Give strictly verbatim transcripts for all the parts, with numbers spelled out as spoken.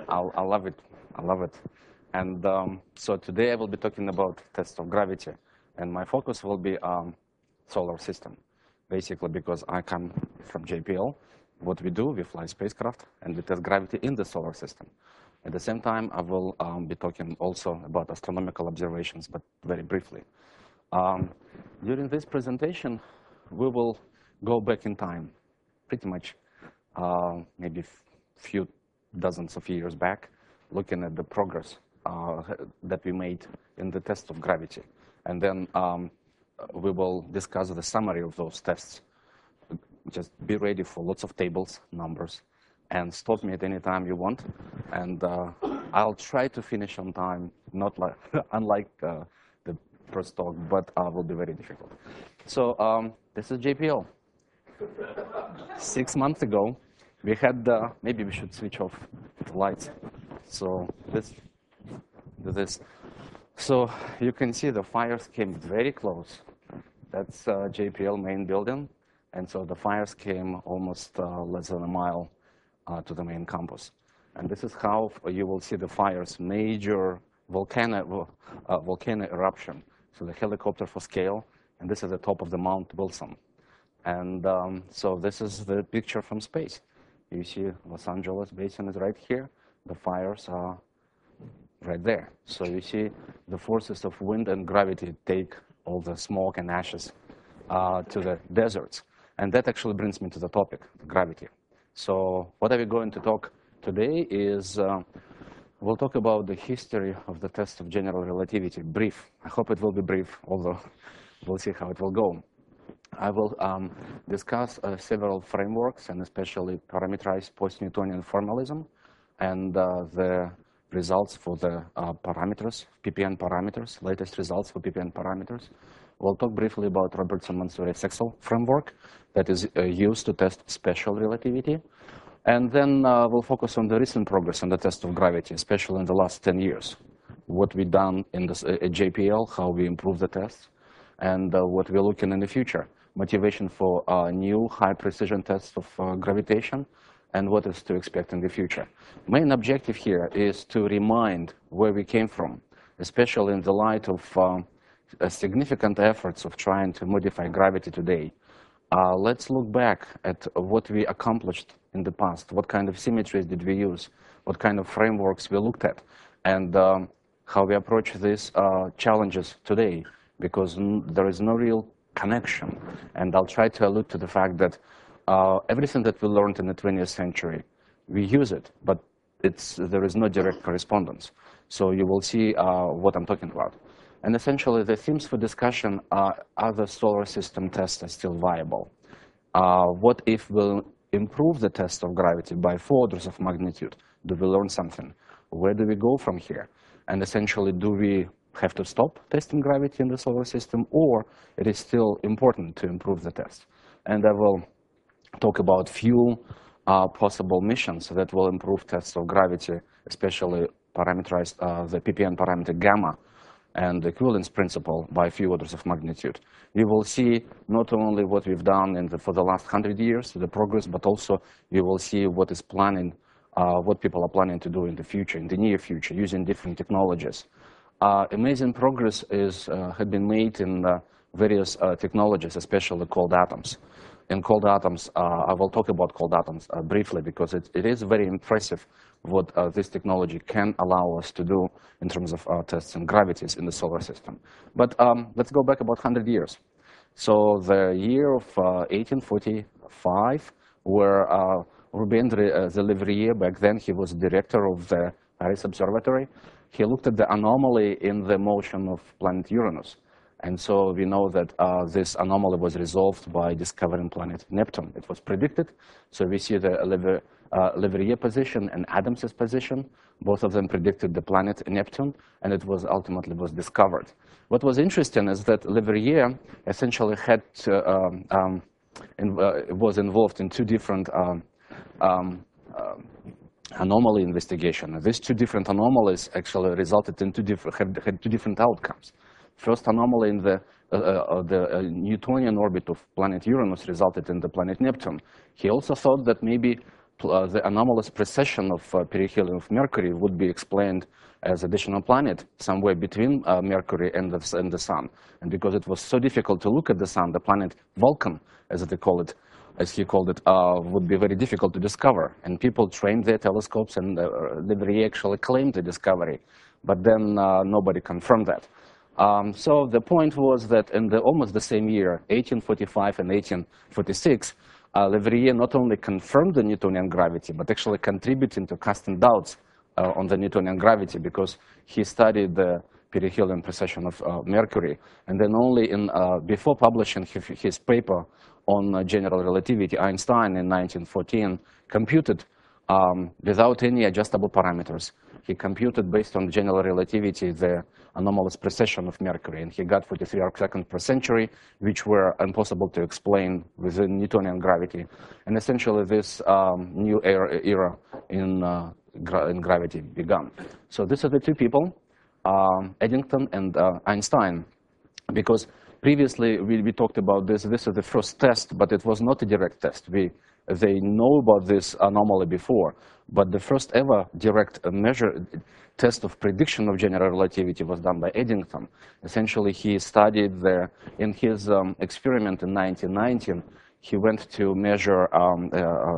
I'll, I love it. I love it. And um, so today I will be talking about tests of gravity. And my focus will be um, solar system, basically because I come from J P L. What we do, we fly spacecraft, and we test gravity in the solar system. At the same time, I will um, be talking also about astronomical observations, but very briefly. Um, during this presentation, we will go back in time, pretty much uh, maybe a few dozens of years back, looking at the progress uh, that we made in the test of gravity. And then um, we will discuss the summary of those tests. Just be ready for lots of tables, numbers, and stop me at any time you want. And uh, I'll try to finish on time, not like, unlike uh, the first talk, but uh, will be very difficult. So um, this is J P L. Six months ago, we had, uh, maybe we should switch off the lights. So this, this. So you can see the fires came very close. That's uh, J P L main building. And so the fires came almost uh, less than a mile uh, to the main campus. And this is how you will see the fires, major volcano, uh, volcano eruption. So the helicopter for scale, and this is the top of the Mount Wilson. And um, so this is the picture from space. You see Los Angeles Basin is right here. The fires are right there. So you see the forces of wind and gravity take all the smoke and ashes uh, to the deserts. And that actually brings me to the topic, gravity. So what are we going to talk today is, uh, we'll talk about the history of the test of general relativity, brief. I hope it will be brief, although we'll see how it will go. I will um, discuss uh, several frameworks, and especially parameterized post-Newtonian formalism, and uh, the results for the uh, parameters, P P N parameters, latest results for P P N parameters. We'll talk briefly about Robertson-Mansouri-Sexel framework that is uh, used to test special relativity. And then uh, we'll focus on the recent progress on the test of gravity, especially in the last ten years. What we've done in this, uh, at J P L, how we improve the tests, and uh, what we're looking in the future. Motivation for uh, new high-precision tests of uh, gravitation, and what is to expect in the future. Main objective here is to remind where we came from, especially in the light of uh, significant efforts of trying to modify gravity today. Uh, let's look back at what we accomplished in the past. What kind of symmetries did we use? What kind of frameworks we looked at? And um, how we approach these uh, challenges today, because n there is no real connection. And I'll try to allude to the fact that uh, everything that we learned in the twentieth century, we use it, but it's, there is no direct correspondence. So you will see uh, what I'm talking about. And essentially, the themes for discussion are, are the solar system tests are still viable? Uh, what if we'll improve the test of gravity by four orders of magnitude? Do we learn something? Where do we go from here? And essentially, do we have to stop testing gravity in the solar system, or it is still important to improve the test? And I will talk about few uh, possible missions that will improve tests of gravity, especially parameterized uh, the P P N parameter gamma, and the equivalence principle by a few orders of magnitude. You will see not only what we've done in the, for the last hundred years, the progress, but also you will see what is planning, uh, what people are planning to do in the future, in the near future, using different technologies. Uh, amazing progress is, uh, had been made in uh, various uh, technologies, especially cold atoms. In cold atoms, uh, I will talk about cold atoms uh, briefly, because it, it is very impressive what uh, this technology can allow us to do in terms of uh, tests and gravities in the solar system. But um, let's go back about one hundred years. So the year of uh, eighteen forty-five, where uh, Ruben uh, de Lévrier, back then he was director of the Paris Observatory, he looked at the anomaly in the motion of planet Uranus. And so we know that uh, this anomaly was resolved by discovering planet Neptune. It was predicted. So we see the Lever, uh, Leverrier position and Adams's position. Both of them predicted the planet Neptune, and it was ultimately was discovered. What was interesting is that Leverrier essentially had to, um, um, in, uh, was involved in two different um, um, uh, anomaly investigation. These two different anomalies actually resulted in two different had, had two different outcomes. First anomaly in the, uh, uh, the uh, Newtonian orbit of planet Uranus resulted in the planet Neptune. He also thought that maybe uh, the anomalous precession of uh, perihelion of Mercury would be explained as additional planet somewhere between uh, Mercury and the, and the Sun. And because it was so difficult to look at the Sun, the planet Vulcan, as they call it, as he called it, uh, would be very difficult to discover. And people trained their telescopes, and uh, they actually claimed the discovery. But then uh, nobody confirmed that. Um, so the point was that in the, almost the same year, eighteen forty-five and eighteen forty-six, uh, Leverrier not only confirmed the Newtonian gravity, but actually contributing to casting doubts uh, on the Newtonian gravity, because he studied the perihelion precession of uh, Mercury. And then only in, uh, before publishing his, his paper on uh, general relativity, Einstein in nineteen fourteen computed um, without any adjustable parameters. He computed based on general relativity the anomalous precession of Mercury, and he got forty-three arcseconds per century, which were impossible to explain within Newtonian gravity. And essentially this um, new era, era in, uh, gra in gravity began. So these are the two people, um, Eddington and uh, Einstein, because previously we, we talked about this, this is the first test, but it was not a direct test. We, they know about this anomaly before, but the first ever direct measure test of prediction of general relativity was done by Eddington. Essentially, he studied the, in his um, experiment in nineteen nineteen, he went to measure um, uh,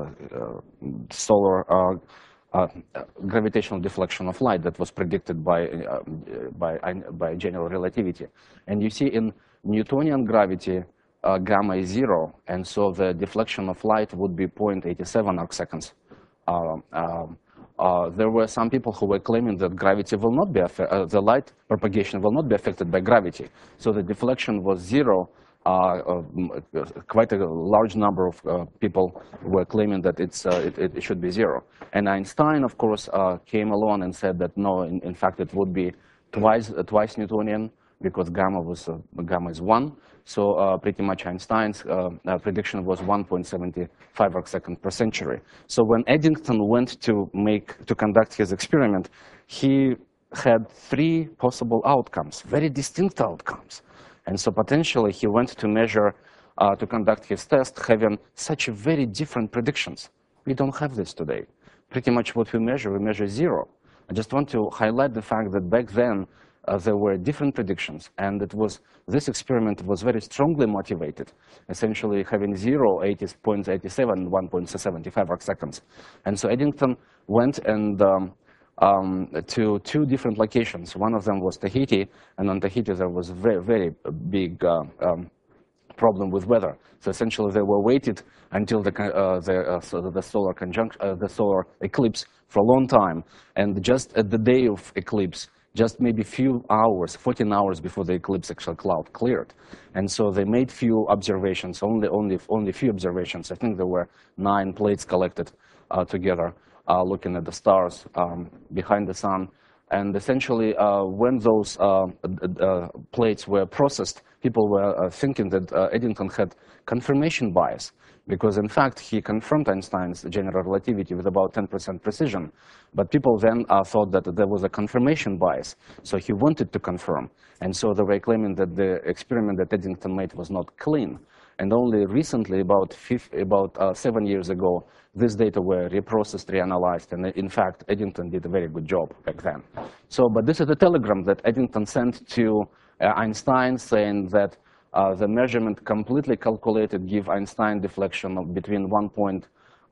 uh, solar uh, uh, gravitational deflection of light that was predicted by, uh, by, by general relativity. And you see in Newtonian gravity, uh, gamma is zero, and so the deflection of light would be zero point eight seven arcseconds. Uh, um, uh, there were some people who were claiming that gravity will not be affected, uh, the light propagation will not be affected by gravity. So the deflection was zero. Uh, uh, quite a large number of uh, people were claiming that it's, uh, it, it should be zero. And Einstein, of course, uh, came along and said that no, in, in fact, it would be twice, uh, twice Newtonian, because gamma was uh, gamma is one. So uh, pretty much Einstein's uh, uh, prediction was one point seven five arcseconds per century. So when Eddington went to make to conduct his experiment, he had three possible outcomes, very distinct outcomes. And so potentially he went to measure, uh, to conduct his test, having such very different predictions. We don't have this today. Pretty much what we measure, we measure zero. I just want to highlight the fact that back then, Uh, there were different predictions, and it was, this experiment was very strongly motivated, essentially having zero, eighty point eight seven, one point seven five arcseconds. And so Eddington went and um, um, to two different locations. One of them was Tahiti, and on Tahiti there was very, very big uh, um, problem with weather. So essentially they were waited until the, uh, the, uh, so the solar conjunction, uh, the solar eclipse for a long time, and just at the day of eclipse, just maybe few hours, fourteen hours before the eclipse actual cloud cleared. And so they made few observations, only only only few observations. I think there were nine plates collected uh, together, uh, looking at the stars um, behind the sun. And essentially, uh, when those uh, uh, plates were processed, people were uh, thinking that uh, Eddington had confirmation bias, because in fact he confirmed Einstein's general relativity with about ten percent precision. But people then uh, thought that there was a confirmation bias, so he wanted to confirm. And so they were claiming that the experiment that Eddington made was not clean. And only recently, about, fifth, about uh, seven years ago, this data were reprocessed, reanalyzed, and in fact, Eddington did a very good job back then. So, but this is the telegram that Eddington sent to uh, Einstein, saying that uh, the measurement completely calculated give Einstein deflection of between one point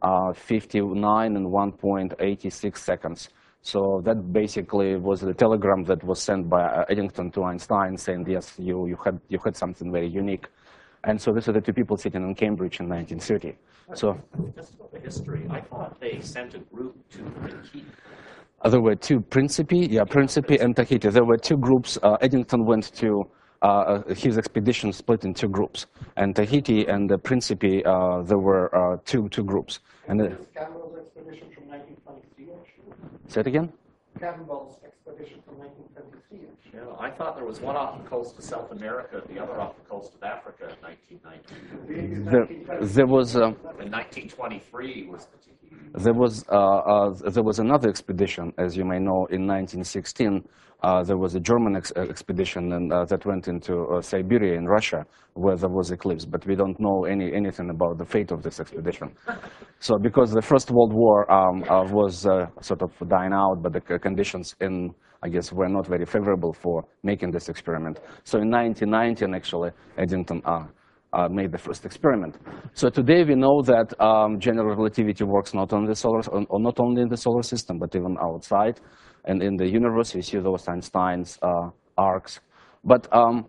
five nine and one point eight six seconds. So that basically was the telegram that was sent by uh, Eddington to Einstein, saying, yes, you, you, had, you had something very unique. And so these are the two people sitting in Cambridge in nineteen thirty. So, just about the history, I thought they sent a group to Tahiti. Uh, there were two, Principi, yeah, Principi and Tahiti. There were two groups. Uh, Eddington went to, uh, his expedition split in two groups. And Tahiti and the Principi, uh, there were uh, two, two groups. And the Campbell's expedition from nineteen twenty-three, actually? Say it again? Campbell's expedition from nineteen twenty-three, actually. Yeah, I thought there was one off the coast of South America, the other off the coast of Africa in nineteen ninety. There, there was... Uh, in nineteen twenty-three was the Tahiti. There was, uh, uh, there was another expedition, as you may know, in nineteen sixteen, Uh, there was a German ex expedition and, uh, that went into uh, Siberia in Russia, where there was eclipse, but we don't know any, anything about the fate of this expedition. So because the First World War um, uh, was uh, sort of dying out, but the conditions in, I guess, were not very favorable for making this experiment. So in nineteen nineteen, actually, Eddington uh, uh, made the first experiment. So today we know that um, general relativity works not only, the solar, or not only in the solar system, but even outside. And in the universe, we see those Einstein's uh, arcs. But um,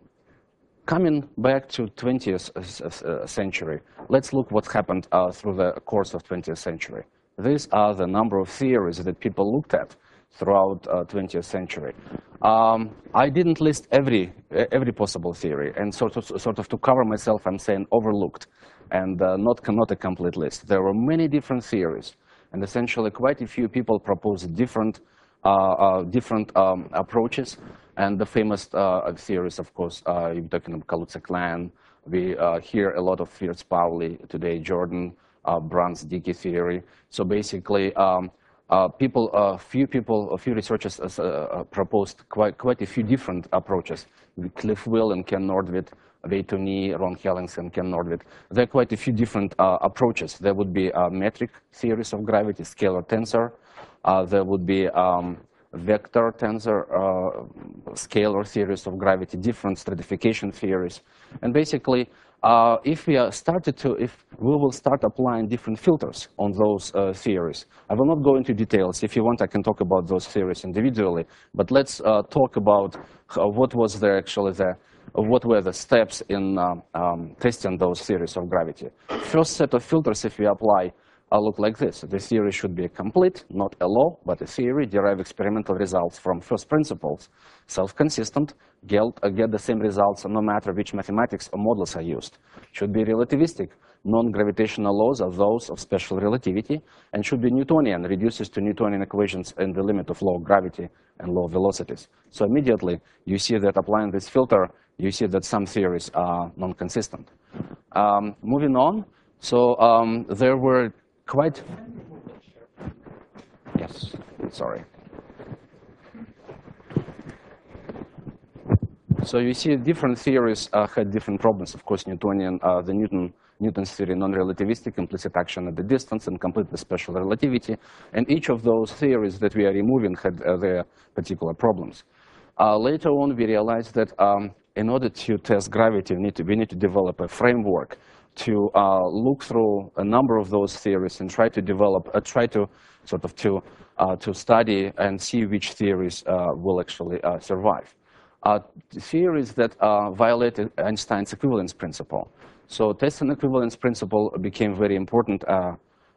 coming back to twentieth century, let's look what happened uh, through the course of twentieth century. These are the number of theories that people looked at throughout uh, twentieth century. Um, I didn't list every every possible theory, and sort of sort of to cover myself, I'm saying overlooked, and uh, not not a complete list. There were many different theories, and essentially quite a few people proposed different uh, uh, different um, approaches. And the famous uh, theories, of course, uh, you're talking about Kaluza-Klein. We uh, hear a lot of Fierz-Pauli today, Jordan, uh, Brans-Dicke theory. So basically, um, uh, people, a uh, few people, a few researchers uh, uh, proposed quite quite a few different approaches. Cliff Will and Ken Nordvit, Wei Tuni, Ron Hellings and Ken Nordvit. There are quite a few different uh, approaches. There would be uh, metric theories of gravity, scalar tensor. Uh, there would be um, vector tensor, uh, scalar theories of gravity, different stratification theories. And basically, uh, if we are started to, if we will start applying different filters on those uh, theories. I will not go into details. If you want, I can talk about those theories individually. But let's uh, talk about uh, what was there actually the, uh, what were the steps in uh, um, testing those theories of gravity. First set of filters, if we apply, Uh, look like this. The theory should be complete, not a law, but a theory, derive experimental results from first principles, self-consistent, get, uh, get the same results no matter which mathematics or models are used. Should be relativistic. Non-gravitational laws are those of special relativity, and should be Newtonian, reduces to Newtonian equations in the limit of law of gravity and law of velocities. So immediately, you see that applying this filter, you see that some theories are non-consistent. Um, moving on, so um, there were quite, yes, sorry. So you see different theories uh, had different problems. Of course, Newtonian, uh, the Newton, Newton's theory, non-relativistic, implicit action at the distance, and completely special relativity. And each of those theories that we are removing had uh, their particular problems. Uh, later on, we realized that um, in order to test gravity, we need to, we need to develop a framework to uh, look through a number of those theories and try to develop, uh, try to sort of to, uh, to study and see which theories uh, will actually uh, survive. Uh, theories that uh, violated Einstein's equivalence principle. So testing equivalence principle became very important uh,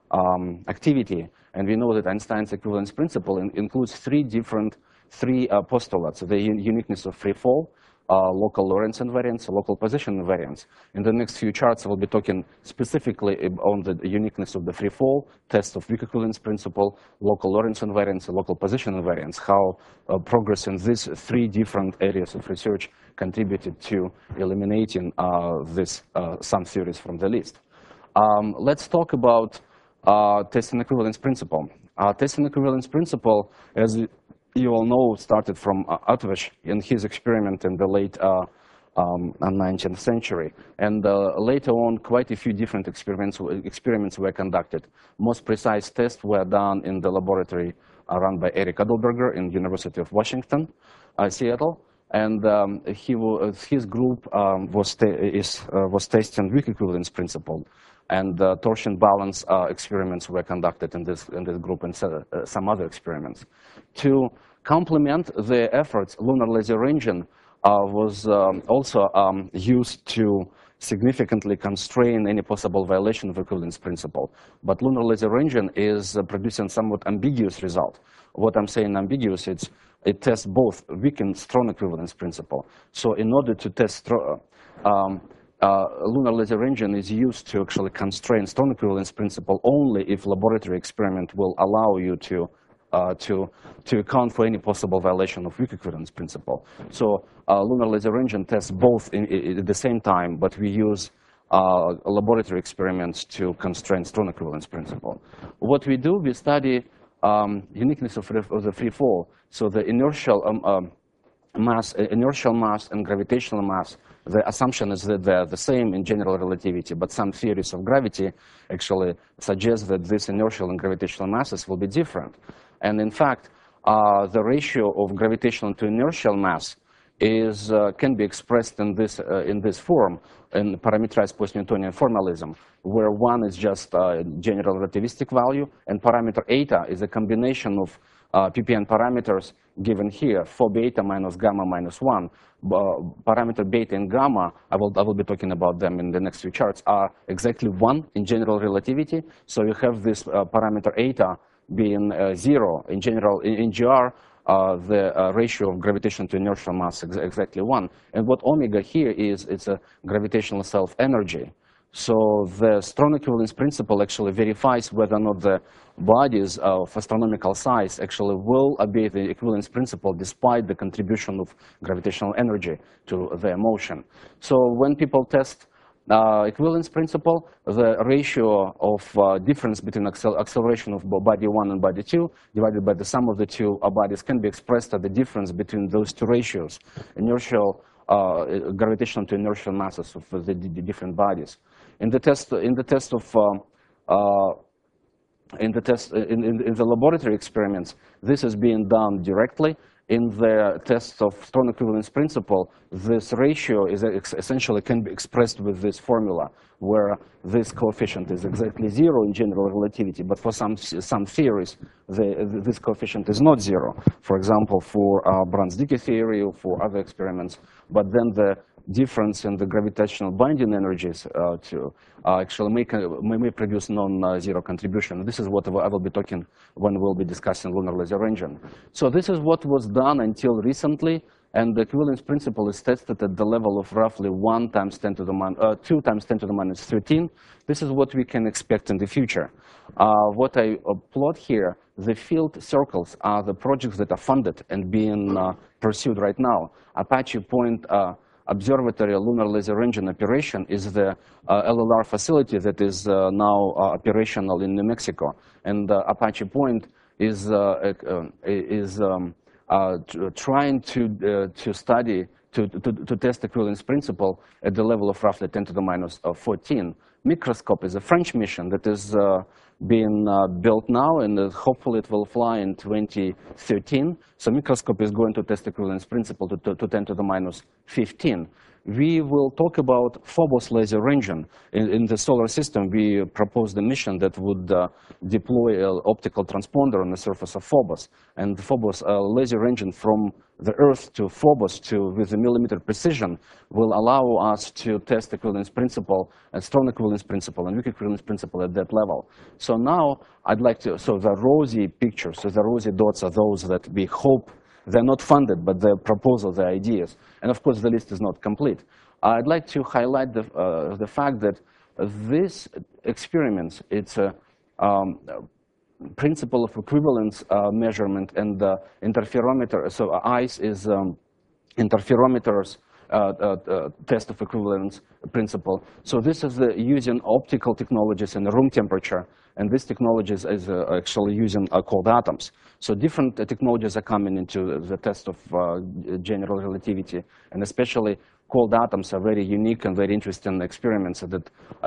um, activity, and we know that Einstein's equivalence principle in includes three different, three uh, postulates: the un uniqueness of free fall, Uh, local Lorentz invariance, local position invariance. In the next few charts, we'll be talking specifically on the uniqueness of the free fall, test of weak equivalence principle, local Lorentz invariance, local position invariance, how uh, progress in these three different areas of research contributed to eliminating uh, this, uh, some theories from the list. Um, let's talk about uh, testing equivalence principle. Uh, testing equivalence principle, as you all know, started from uh, Atvesh in his experiment in the late uh, um, nineteenth century. And uh, later on, quite a few different experiments, experiments were conducted. Most precise tests were done in the laboratory uh, run by Eric Adelberger in University of Washington, uh, Seattle. And um, he his group um, was, is, uh, was testing weak equivalence principle. And uh, torsion balance uh, experiments were conducted in this, in this group, and so, uh, some other experiments. To complement the efforts, lunar laser engine uh, was um, also um, used to significantly constrain any possible violation of equivalence principle. But lunar laser engine is uh, producing somewhat ambiguous result. What I'm saying ambiguous, it's, it tests both weak and strong equivalence principle. So in order to test um, Uh, lunar laser engine is used to actually constrain strong equivalence principle only if laboratory experiment will allow you to, uh, to, to account for any possible violation of weak equivalence principle. So uh, lunar laser engine tests both in, in, at the same time, but we use uh, laboratory experiments to constrain strong equivalence principle. What we do, we study um, uniqueness of, of the free fall. So the inertial um, um, mass, inertial mass and gravitational mass, the assumption is that they're the same in general relativity, but some theories of gravity actually suggest that these inertial and gravitational masses will be different. And in fact, uh, the ratio of gravitational to inertial mass is, uh, can be expressed in this, uh, in this form, in parameterized post-Newtonian formalism, where one is just a general relativistic value, and parameter eta is a combination of uh, P P N parameters given here, four beta minus gamma minus one. Uh, parameter beta and gamma, I will, I will be talking about them in the next few charts, are exactly one in general relativity. So you have this uh, parameter eta being uh, zero in general, in, in G R, uh, the uh, ratio of gravitation to inertial mass is exactly one. And what omega here is, it's a gravitational self-energy. So the strong equivalence principle actually verifies whether or not the bodies of astronomical size actually will obey the equivalence principle despite the contribution of gravitational energy to their motion. So when people test uh, equivalence principle, the ratio of uh, difference between accel acceleration of body one and body two divided by the sum of the two bodies can be expressed as the difference between those two ratios, inertial, uh, gravitational to inertial masses of the, the different bodies. In the test, in the test of, uh, uh, in the test, in, in, in the laboratory experiments, this is being done directly. In the tests of strong equivalence principle, this ratio is essentially can be expressed with this formula, where this coefficient is exactly zero in general relativity, but for some some theories, the, this coefficient is not zero. For example, for uh, Brans-Dicke theory or for other experiments, but then the difference in the gravitational binding energies uh, to uh, actually make, may, may produce non-zero contribution. This is what I will be talking when we'll be discussing lunar laser engine. So this is what was done until recently, and the equivalence principle is tested at the level of roughly one times ten to the minus, uh, two times ten to the minus thirteen. This is what we can expect in the future. Uh, what I uh, plot here, the field circles are the projects that are funded and being uh, pursued right now. Apache Point uh, Observatory Lunar Laser Engine operation is the uh, L L R facility that is uh, now uh, operational in New Mexico, and uh, Apache Point is uh, uh, is um, uh, trying to uh, to study to, to to test equivalence principle at the level of roughly ten to the minus fourteen. Microscope is a French mission that is uh, being uh, built now, and uh, hopefully it will fly in twenty thirteen. So microscope is going to test equivalence principle to, to, to ten to the minus fifteen. We will talk about Phobos laser engine. In, in the solar system, we proposed a mission that would uh, deploy an optical transponder on the surface of Phobos. And the Phobos uh, laser engine from the Earth to Phobos to with a millimeter precision will allow us to test equivalence principle, and strong equivalence principle, and weak equivalence principle at that level. So now I'd like to, so the rosy pictures, so the rosy dots are those that we hope. They're not funded, but the proposals, the ideas. And of course, the list is not complete. I'd like to highlight the, uh, the fact that this experiments, it's a um, principle of equivalence uh, measurement and uh, interferometer. So uh, I C E is um, interferometers uh, uh, uh, test of equivalence principle. So this is the using optical technologies in room temperature. And this technology is, is uh, actually using uh, cold atoms. So different uh, technologies are coming into the test of uh, general relativity, and especially cold atoms are very unique and very interesting experiments that uh,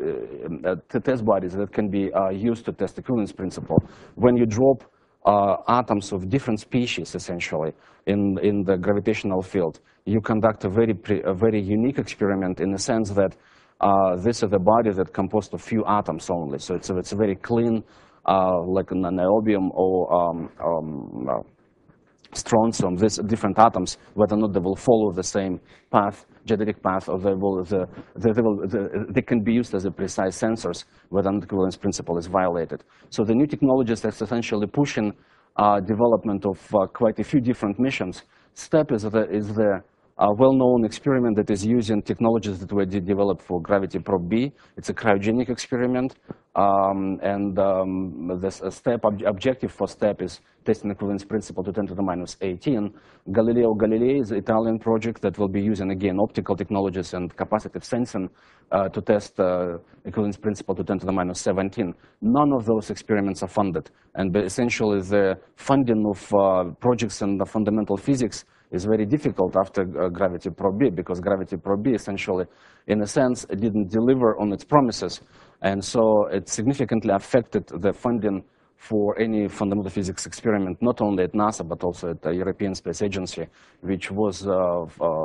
uh, uh, test bodies that can be uh, used to test equivalence principle. When you drop uh, atoms of different species, essentially, in in the gravitational field, you conduct a very pre a very unique experiment in the sense that. Uh, this is a body that composed of few atoms only, so it's a, it's a very clean, uh, like an niobium or um, um, uh, strontium. These different atoms, whether or not they will follow the same path, genetic path, or they will, the, they, they, will the, they can be used as a precise sensors whether the equivalence principle is violated. So the new technologies that's essentially pushing uh, development of uh, quite a few different missions. STEP is the is the a well-known experiment that is using technologies that were de developed for Gravity Probe B. It's a cryogenic experiment, um, and um, the STEP ob objective for STEP is testing equivalence principle to ten to the minus eighteen. Galileo Galilei is an Italian project that will be using, again, optical technologies and capacitive sensing uh, to test uh, equivalence principle to ten to the minus seventeen. None of those experiments are funded, and essentially the funding of uh, projects in the fundamental physics is very difficult after uh, Gravity Probe B, because Gravity Probe B essentially, in a sense, it didn't deliver on its promises. And so it significantly affected the funding for any fundamental physics experiment, not only at NASA, but also at the European Space Agency, which was uh,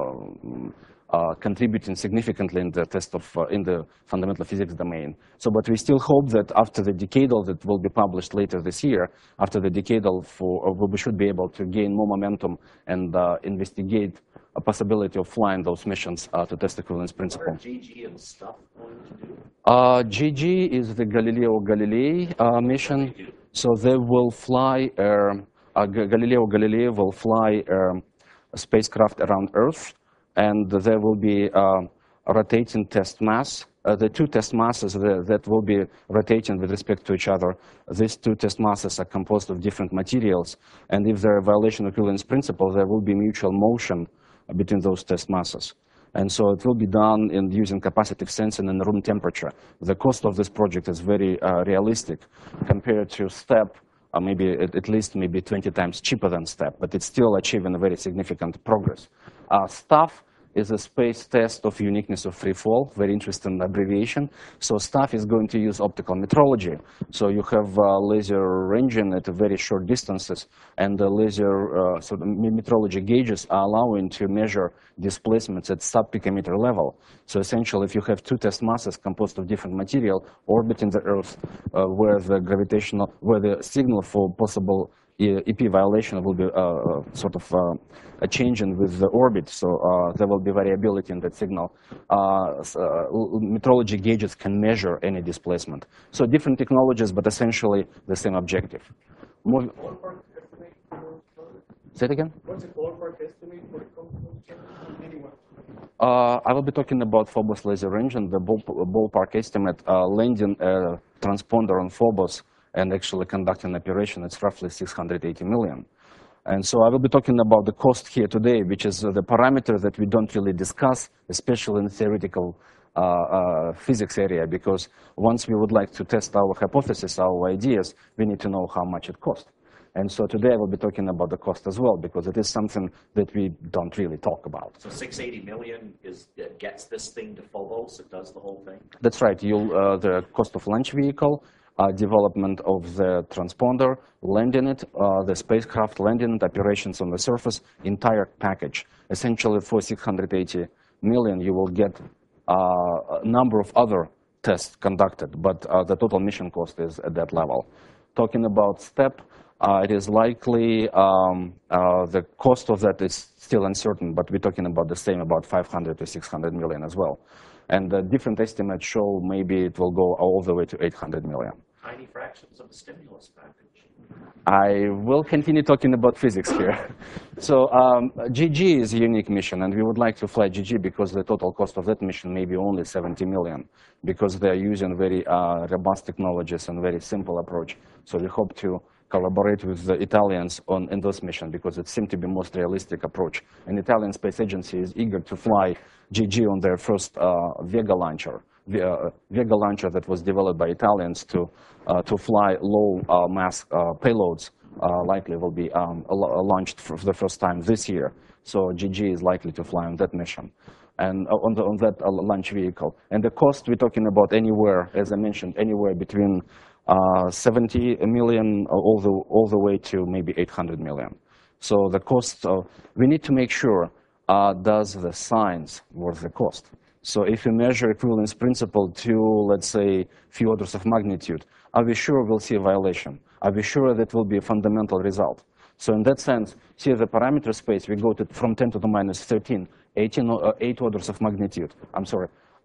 uh, uh, contributing significantly in the test of, uh, in the fundamental physics domain. So, but we still hope that after the decadal that will be published later this year, after the decadal, for, uh, we should be able to gain more momentum and uh, investigate a possibility of flying those missions uh, to test equivalence principle. What are G G and stuff going to do? Uh, G G is the Galileo Galilei uh, mission. So they will fly, uh, uh, Galileo Galilei will fly um, a spacecraft around Earth, and there will be uh, a rotating test mass. Uh, the two test masses that, that will be rotating with respect to each other, these two test masses are composed of different materials, and if there are violation of equivalence principle, there will be mutual motion between those test masses. And so it will be done in using capacitive sensing and room temperature. The cost of this project is very uh, realistic compared to STEP, uh, maybe at, at least maybe twenty times cheaper than STEP, but it's still achieving a very significant progress. Uh, STAFF is a space test of uniqueness of free fall, very interesting abbreviation. So STAFF is going to use optical metrology. So you have uh, laser ranging at very short distances, and the laser uh, so the metrology gauges are allowing to measure displacements at sub-picometer level. So essentially, if you have two test masses composed of different material orbiting the Earth, uh, where the gravitational, where the signal for possible E P violation will be uh, sort of uh, a changing with the orbit, so uh, there will be variability in that signal. Uh, uh, metrology gauges can measure any displacement. So different technologies, but essentially the same objective. Move Ballpark estimate for Say it again? what's the ballpark estimate for the cost? Anyone? Uh, I will be talking about Phobos laser engine, the ball, ballpark estimate, uh, landing a transponder on Phobos and actually conducting operation, it's roughly six hundred eighty million. And so I will be talking about the cost here today, which is the parameter that we don't really discuss, especially in theoretical uh, uh, physics area, because once we would like to test our hypothesis, our ideas, we need to know how much it costs. And so today I will be talking about the cost as well, because it is something that we don't really talk about. So six hundred eighty million is, it gets this thing to Phobos, it does the whole thing? That's right. You'll, uh, the cost of launch vehicle, uh, development of the transponder, landing it, uh, the spacecraft landing it, operations on the surface, entire package. Essentially, for six hundred eighty million, you will get uh, a number of other tests conducted, but uh, the total mission cost is at that level. Talking about STEP, uh, it is likely um, uh, the cost of that is still uncertain, but we're talking about the same, about five hundred to six hundred million as well. And the different estimates show maybe it will go all the way to eight hundred million. Tiny fractions of the stimulus package. I will continue talking about physics here. So um, G G is a unique mission, and we would like to fly G G because the total cost of that mission may be only seventy million, because they're using very uh, robust technologies and very simple approach. So we hope to collaborate with the Italians on in this mission, because it seemed to be most realistic approach. And Italian Space Agency is eager to fly G G on their first uh, Vega launcher. The uh, Vega launcher that was developed by Italians to uh, to fly low uh, mass uh, payloads uh, likely will be um, launched for the first time this year. So G G is likely to fly on that mission and uh, on, the, on that uh, launch vehicle. And the cost we're talking about anywhere, as I mentioned, anywhere between uh, seventy million all the all the way to maybe eight hundred million. So the cost uh, we need to make sure uh, does the science worth the cost. So if we measure equivalence principle to, let's say, few orders of magnitude, are we sure we'll see a violation? Are we sure that will be a fundamental result? So in that sense, see the parameter space, we go to from ten to the minus thirteen, eighteen, uh, eight orders of magnitude. I'm sorry,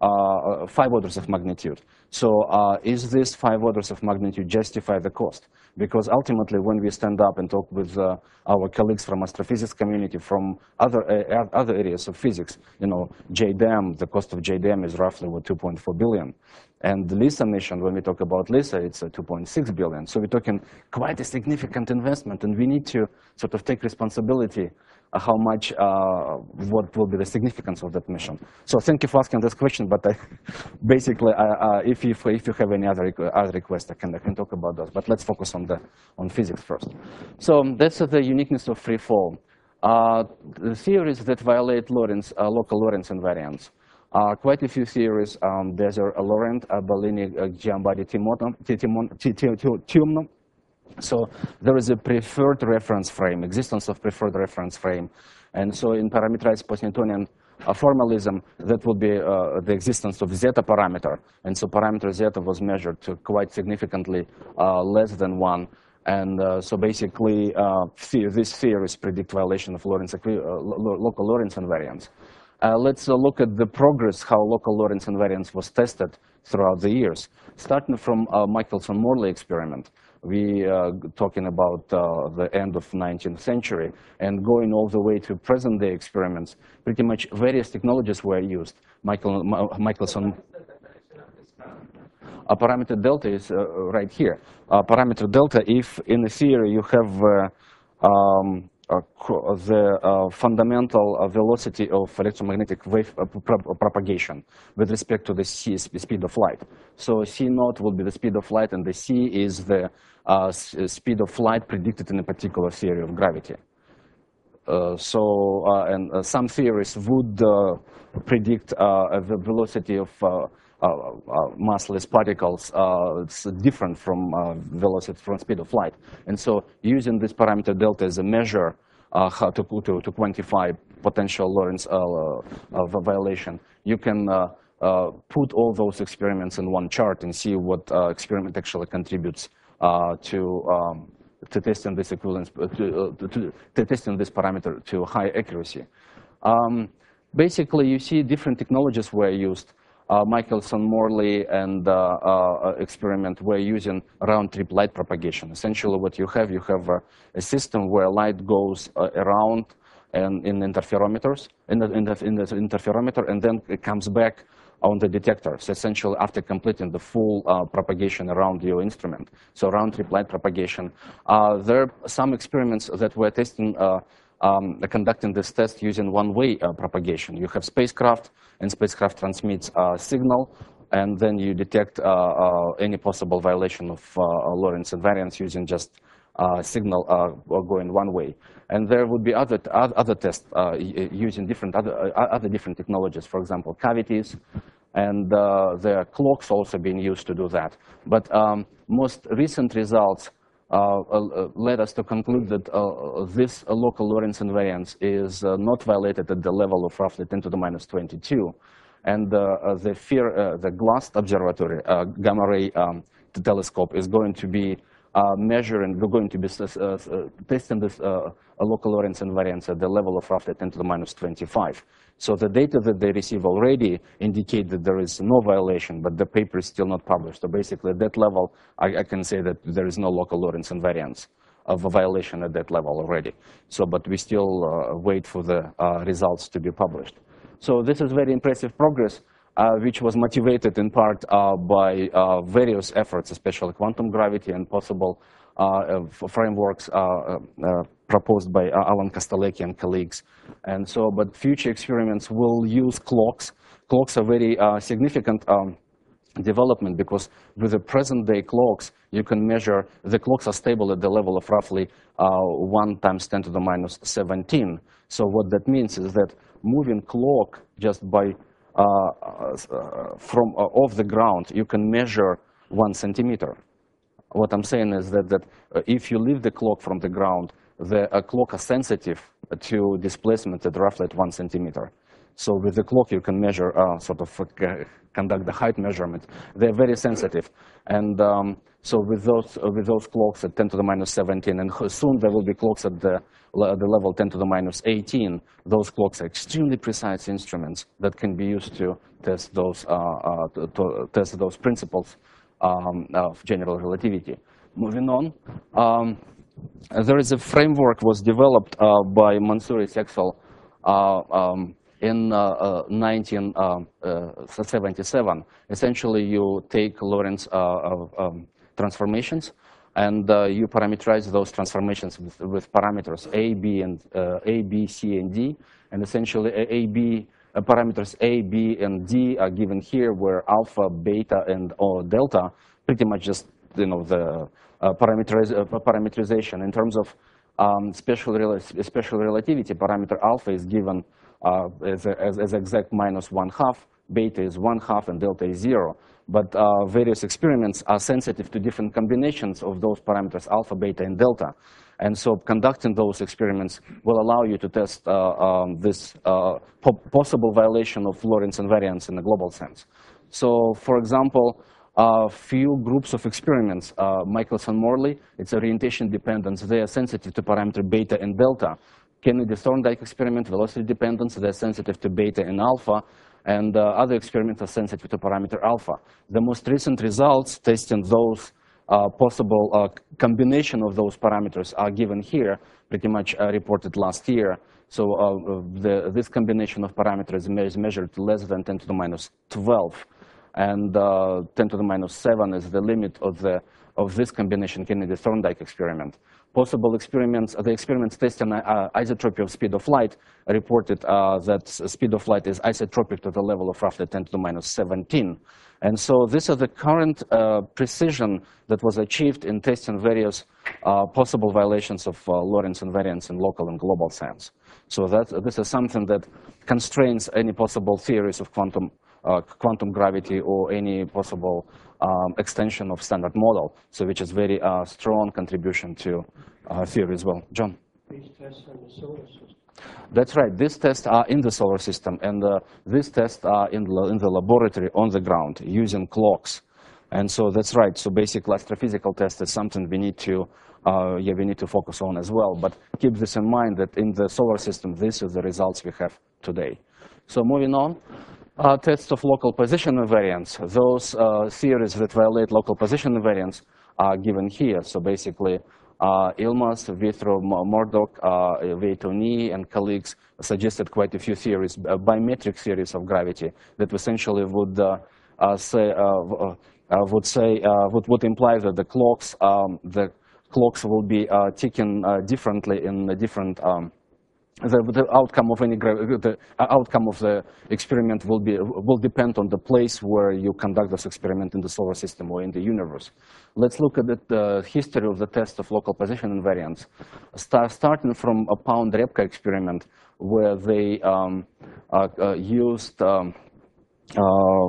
uh, five orders of magnitude. So uh, is this five orders of magnitude justify the cost? Because ultimately, when we stand up and talk with uh, our colleagues from astrophysics community, from other uh, other areas of physics, you know, J DAM, the cost of J DAM is roughly what, two point four billion. And the LISA mission, when we talk about LISA, it's uh, two point six billion. So we're talking quite a significant investment, and we need to sort of take responsibility uh, how much, uh, what will be the significance of that mission. So thank you for asking this question, but I, basically, uh, uh, if, you, if you have any other, other requests, I can, I can talk about those, but let's focus on, the, on physics first. So that's uh, the uniqueness of free fall. Uh, the theories that violate Lorentz, uh, local Lorentz invariants. Uh, quite a few theories. Um, there's a Laurent, uh, Bellini, uh, Giambaldi, Tiumno. So there is a preferred reference frame, existence of preferred reference frame. And so in parameterized post-Newtonian uh, formalism, that would be uh, the existence of zeta parameter. And so parameter zeta was measured to quite significantly uh, less than one. And uh, so basically, uh, the these theories predict violation of Lorentz uh, lo local Lorentz invariance. Uh, let's uh, look at the progress, how local Lorentz invariance was tested throughout the years. Starting from uh, Michelson-Morley experiment, we uh, talking about uh, the end of nineteenth century, and going all the way to present-day experiments. Pretty much various technologies were used. Michael, Michelson. A parameter delta is uh, right here. Uh, parameter delta, if in the theory you have uh, um, uh, the uh, fundamental uh, velocity of electromagnetic wave uh, pro propagation with respect to the c speed of light. So c naught will be the speed of light, and the c is the uh, speed of light predicted in a particular theory of gravity. Uh, so, uh, and uh, some theories would uh, predict uh, the velocity of uh, uh, uh, massless particles. Uh, it's different from uh, velocity from speed of light. And so, using this parameter delta as a measure uh, how to, to, to quantify potential Lorentz uh, uh, violation, you can uh, uh, put all those experiments in one chart and see what uh, experiment actually contributes uh, to um, to testing this equivalence, to, uh, to, to testing this parameter to high accuracy. Um, basically, you see different technologies were used. Uh, Michelson-Morley and uh, uh, experiment were using round-trip light propagation. Essentially, what you have, you have a, a system where light goes uh, around and in interferometers, in the, in, the, in the interferometer, and then it comes back on the detectors, essentially after completing the full uh, propagation around your instrument. So round-trip light propagation. Uh, there are some experiments that were testing, uh, um, conducting this test using one-way uh, propagation. You have spacecraft, and spacecraft transmits a signal, and then you detect uh, uh, any possible violation of uh, Lorentz invariance using just uh, signal uh, going one way. And there would be other other tests uh, using different other uh, other different technologies. For example, cavities, and uh, there are clocks also being used to do that. But um, most recent results uh, uh, led us to conclude that uh, this uh, local Lorentz invariance is uh, not violated at the level of roughly ten to the minus twenty-two. And uh, uh, the fear, uh, the GLAST observatory, uh, gamma ray um, telescope, is going to be uh, measuring, we're going to be uh, uh, testing this uh, local Lorentz invariance at the level of roughly ten to the minus twenty-five. So the data that they receive already indicate that there is no violation, but the paper is still not published. So basically at that level, I, I can say that there is no local Lorentz invariance of a violation at that level already. So, but we still uh, wait for the uh, results to be published. So this is very impressive progress, uh, which was motivated in part uh, by uh, various efforts, especially quantum gravity and possible uh, frameworks uh, uh, proposed by uh, Alan Kostelecki and colleagues. And so, but future experiments will use clocks. Clocks are very uh, significant um, development, because with the present day clocks, you can measure, the clocks are stable at the level of roughly uh, one times ten to the minus seventeen. So what that means is that moving clock just by uh, uh, from uh, off the ground, you can measure one centimeter. What I'm saying is that, that uh, if you leave the clock from the ground, the uh, clock is sensitive to displacement at roughly at one centimeter. So with the clock, you can measure, uh, sort of uh, conduct the height measurement. They're very sensitive. And um, so with those, uh, with those clocks at ten to the minus seventeen, and soon there will be clocks at the, uh, the level ten to the minus eighteen, those clocks are extremely precise instruments that can be used to test those, uh, uh, to, to test those principles um, of general relativity. Moving on. Um, there is a framework was developed uh, by Mansouri Seksel uh, um, in uh, uh, nineteen seventy-seven. Essentially, you take Lorentz uh, um, transformations, and uh, you parameterize those transformations with, with parameters A, B, and uh, A, B, C, and D. And essentially, A, B uh, parameters A, B, and D are given here, where alpha, beta, and or delta pretty much just you know the uh, parameteriz uh, parameterization in terms of um, special, rela special relativity parameter alpha is given uh, as, a, as, as exact minus one half, beta is one half, and delta is zero. But uh, various experiments are sensitive to different combinations of those parameters, alpha, beta, and delta. And so conducting those experiments will allow you to test uh, um, this uh, po possible violation of Lorentz invariance in a global sense. So, for example, a few groups of experiments, uh, Michelson-Morley, it's orientation dependence. They are sensitive to parameter beta and delta. Kennedy-Thorndike experiment, velocity dependence, they're sensitive to beta and alpha. And uh, other experiments are sensitive to parameter alpha. The most recent results testing those uh, possible uh, combination of those parameters are given here, pretty much uh, reported last year. So uh, the, this combination of parameters is measured less than ten to the minus twelve. And uh, ten to the minus seven is the limit of, the, of this combination Kennedy-Thorndike experiment. Possible experiments, the experiments testing uh, isotropy of speed of light reported uh, that speed of light is isotropic to the level of roughly ten to the minus seventeen. And so this is the current uh, precision that was achieved in testing various uh, possible violations of uh, Lorentz invariance in local and global sense. So that, this is something that constrains any possible theories of quantum Uh, quantum gravity or any possible um, extension of standard model, so which is very uh, strong contribution to uh, theory as well. John? These tests in the solar system. That's right. These tests are in the solar system, and uh, these tests are in the, in the laboratory on the ground using clocks. And so that's right. So basically, astrophysical test is something we need to uh, yeah we need to focus on as well. But keep this in mind that in the solar system, these are the results we have today. So moving on. Uh, tests of local position invariance. Those uh, theories that violate local position invariance are given here. So basically, uh, Ilmas, Withrow, Murdoch, uh, Veitoni, and colleagues suggested quite a few theories, uh, biometric theories of gravity that essentially would uh, uh, say uh, uh, would say uh, would would imply that the clocks um, the clocks will be uh, ticking uh, differently in the different. Um, The, the outcome of any the outcome of the experiment will be will depend on the place where you conduct this experiment in the solar system or in the universe. Let's look at the, the history of the test of local position invariance, Start, starting from a Pound-Repka experiment where they um, uh, uh, used um, uh,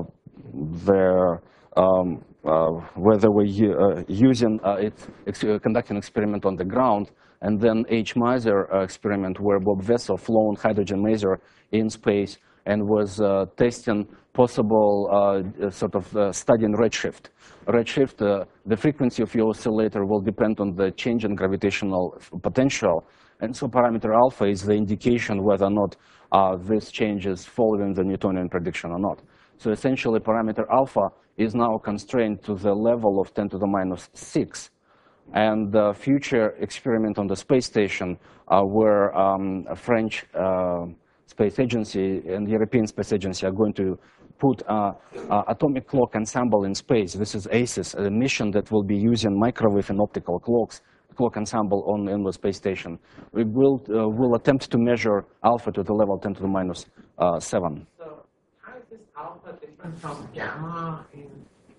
their um, uh, where they were uh, using uh, it, ex conducting an experiment on the ground. And then H. Miser uh, experiment where Bob Vessel flown hydrogen maser in space and was uh, testing possible uh, sort of uh, studying redshift. Redshift, uh, the frequency of your oscillator will depend on the change in gravitational potential. And so parameter alpha is the indication whether or not uh, this change is following the Newtonian prediction or not. So essentially parameter alpha is now constrained to the level of ten to the minus six. And the future experiment on the space station uh, where um, a French uh, space agency and the European Space Agency are going to put uh, uh, atomic clock ensemble in space. This is ACES, a mission that will be using microwave and optical clocks, clock ensemble on in the space station. We will uh, will attempt to measure alpha to the level ten to the minus uh, seven. So how is this alpha different from gamma in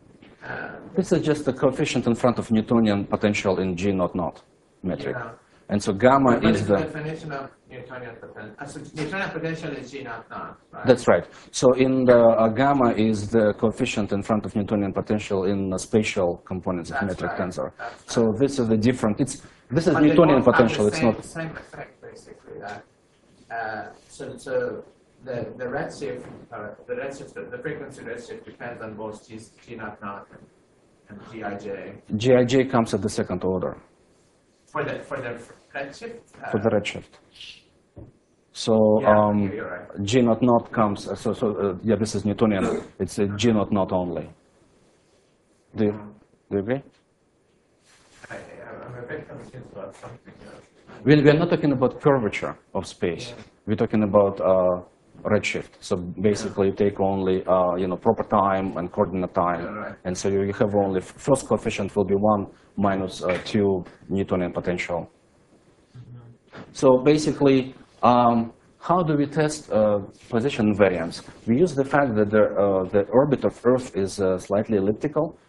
Uh, This is just the coefficient in front of Newtonian potential in G naught naught metric. Yeah. And so gamma What is is the... the definition of Newtonian potential? Uh, so Newtonian potential is G naught naught, right? That's right. So in the uh, gamma is the coefficient in front of Newtonian potential in the spatial components of That's metric right. tensor. That's So this is the different, it's, this is But they Newtonian both have potential, the it's same, not... same effect, basically. That, uh, so, so the, the redshift, uh, the redshift, the, the frequency redshift depends on both G, G naught naught and and G I J. G I J comes at the second order. For the for the redshift. Uh, For the redshift. So Yeah, um, you're right. G naught naught comes, uh, so, so uh, yeah, this is Newtonian. It's a G naught naught only. Do you, do you agree? I, I'm a bit confused about something else. We, we are not talking about curvature of space. Yeah. We're talking about uh, redshift. So basically, you take only uh, you know proper time and coordinate time, Yeah, right. and so you have only first coefficient will be one minus uh, two Newtonian potential. Mm-hmm. So basically, um, how do we test uh, position invariance? We use the fact that the uh, the orbit of Earth is uh, slightly elliptical,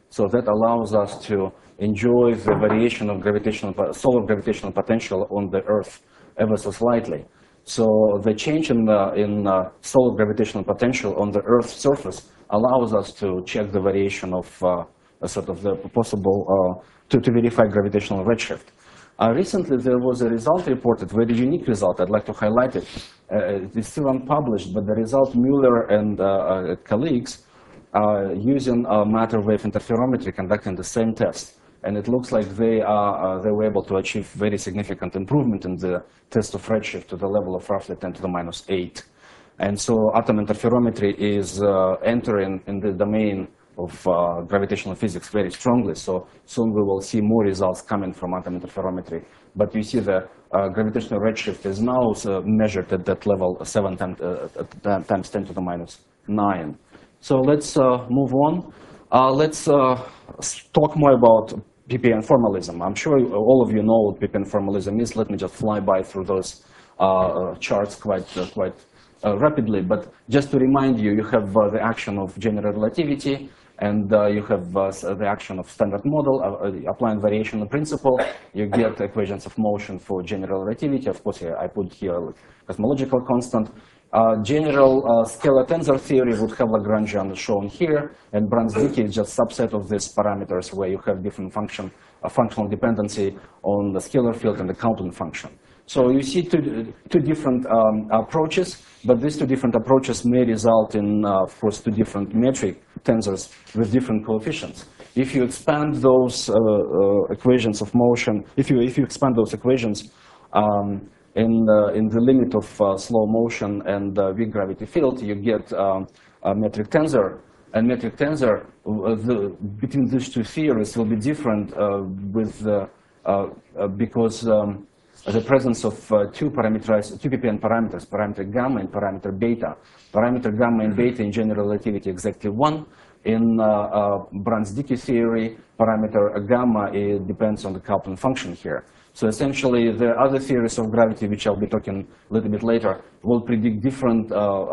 So that allows us to enjoy the variation of gravitational, solar gravitational potential on the Earth ever so slightly. So the change in, the, in uh, solar gravitational potential on the Earth's surface allows us to check the variation of uh, a sort of the possible, uh, to, to verify gravitational redshift. Uh, recently, there was a result reported, very unique result. I'd like to highlight it. Uh, it's still unpublished, but the result, Mueller and uh, uh, colleagues, uh, using uh, matter wave interferometry, conducting the same test. And it looks like they, are, uh, they were able to achieve very significant improvement in the test of redshift to the level of roughly ten to the minus eight. And so atom interferometry is uh, entering in the domain of uh, gravitational physics very strongly. So soon we will see more results coming from atom interferometry. But you see the uh, gravitational redshift is now uh, measured at that level seven times, uh, times ten to the minus nine. So let's uh, move on. Uh, let's uh, talk more about P P N formalism. I'm sure all of you know what P P N formalism is. Let me just fly by through those uh, charts quite, uh, quite uh, rapidly. But just to remind you, you have uh, the action of general relativity, and uh, you have uh, the action of standard model, uh, applying variation principle. You get equations of motion for general relativity. Of course, I put here cosmological constant. Uh, general uh, scalar tensor theory would have Lagrangian shown here, and Brans-Dicke is just subset of these parameters where you have different function, uh, functional dependency on the scalar field and the Compton function. So you see two, two different um, approaches, but these two different approaches may result in, uh, of course, two different metric tensors with different coefficients. If you expand those uh, uh, equations of motion, if you, if you expand those equations, um, In, uh, in the limit of uh, slow motion and uh, weak gravity field, you get um, a metric tensor. And metric tensor, uh, the, between these two theories will be different uh, with, uh, uh, uh, because um, the presence of uh, two parameterized, two P P N parameters, parameter gamma and parameter beta. Parameter gamma and beta in general relativity exactly one. In uh, uh, Brans-Dicke theory, parameter gamma it depends on the Kaplan function here. So essentially, the other theories of gravity, which I'll be talking a little bit later, will predict different uh,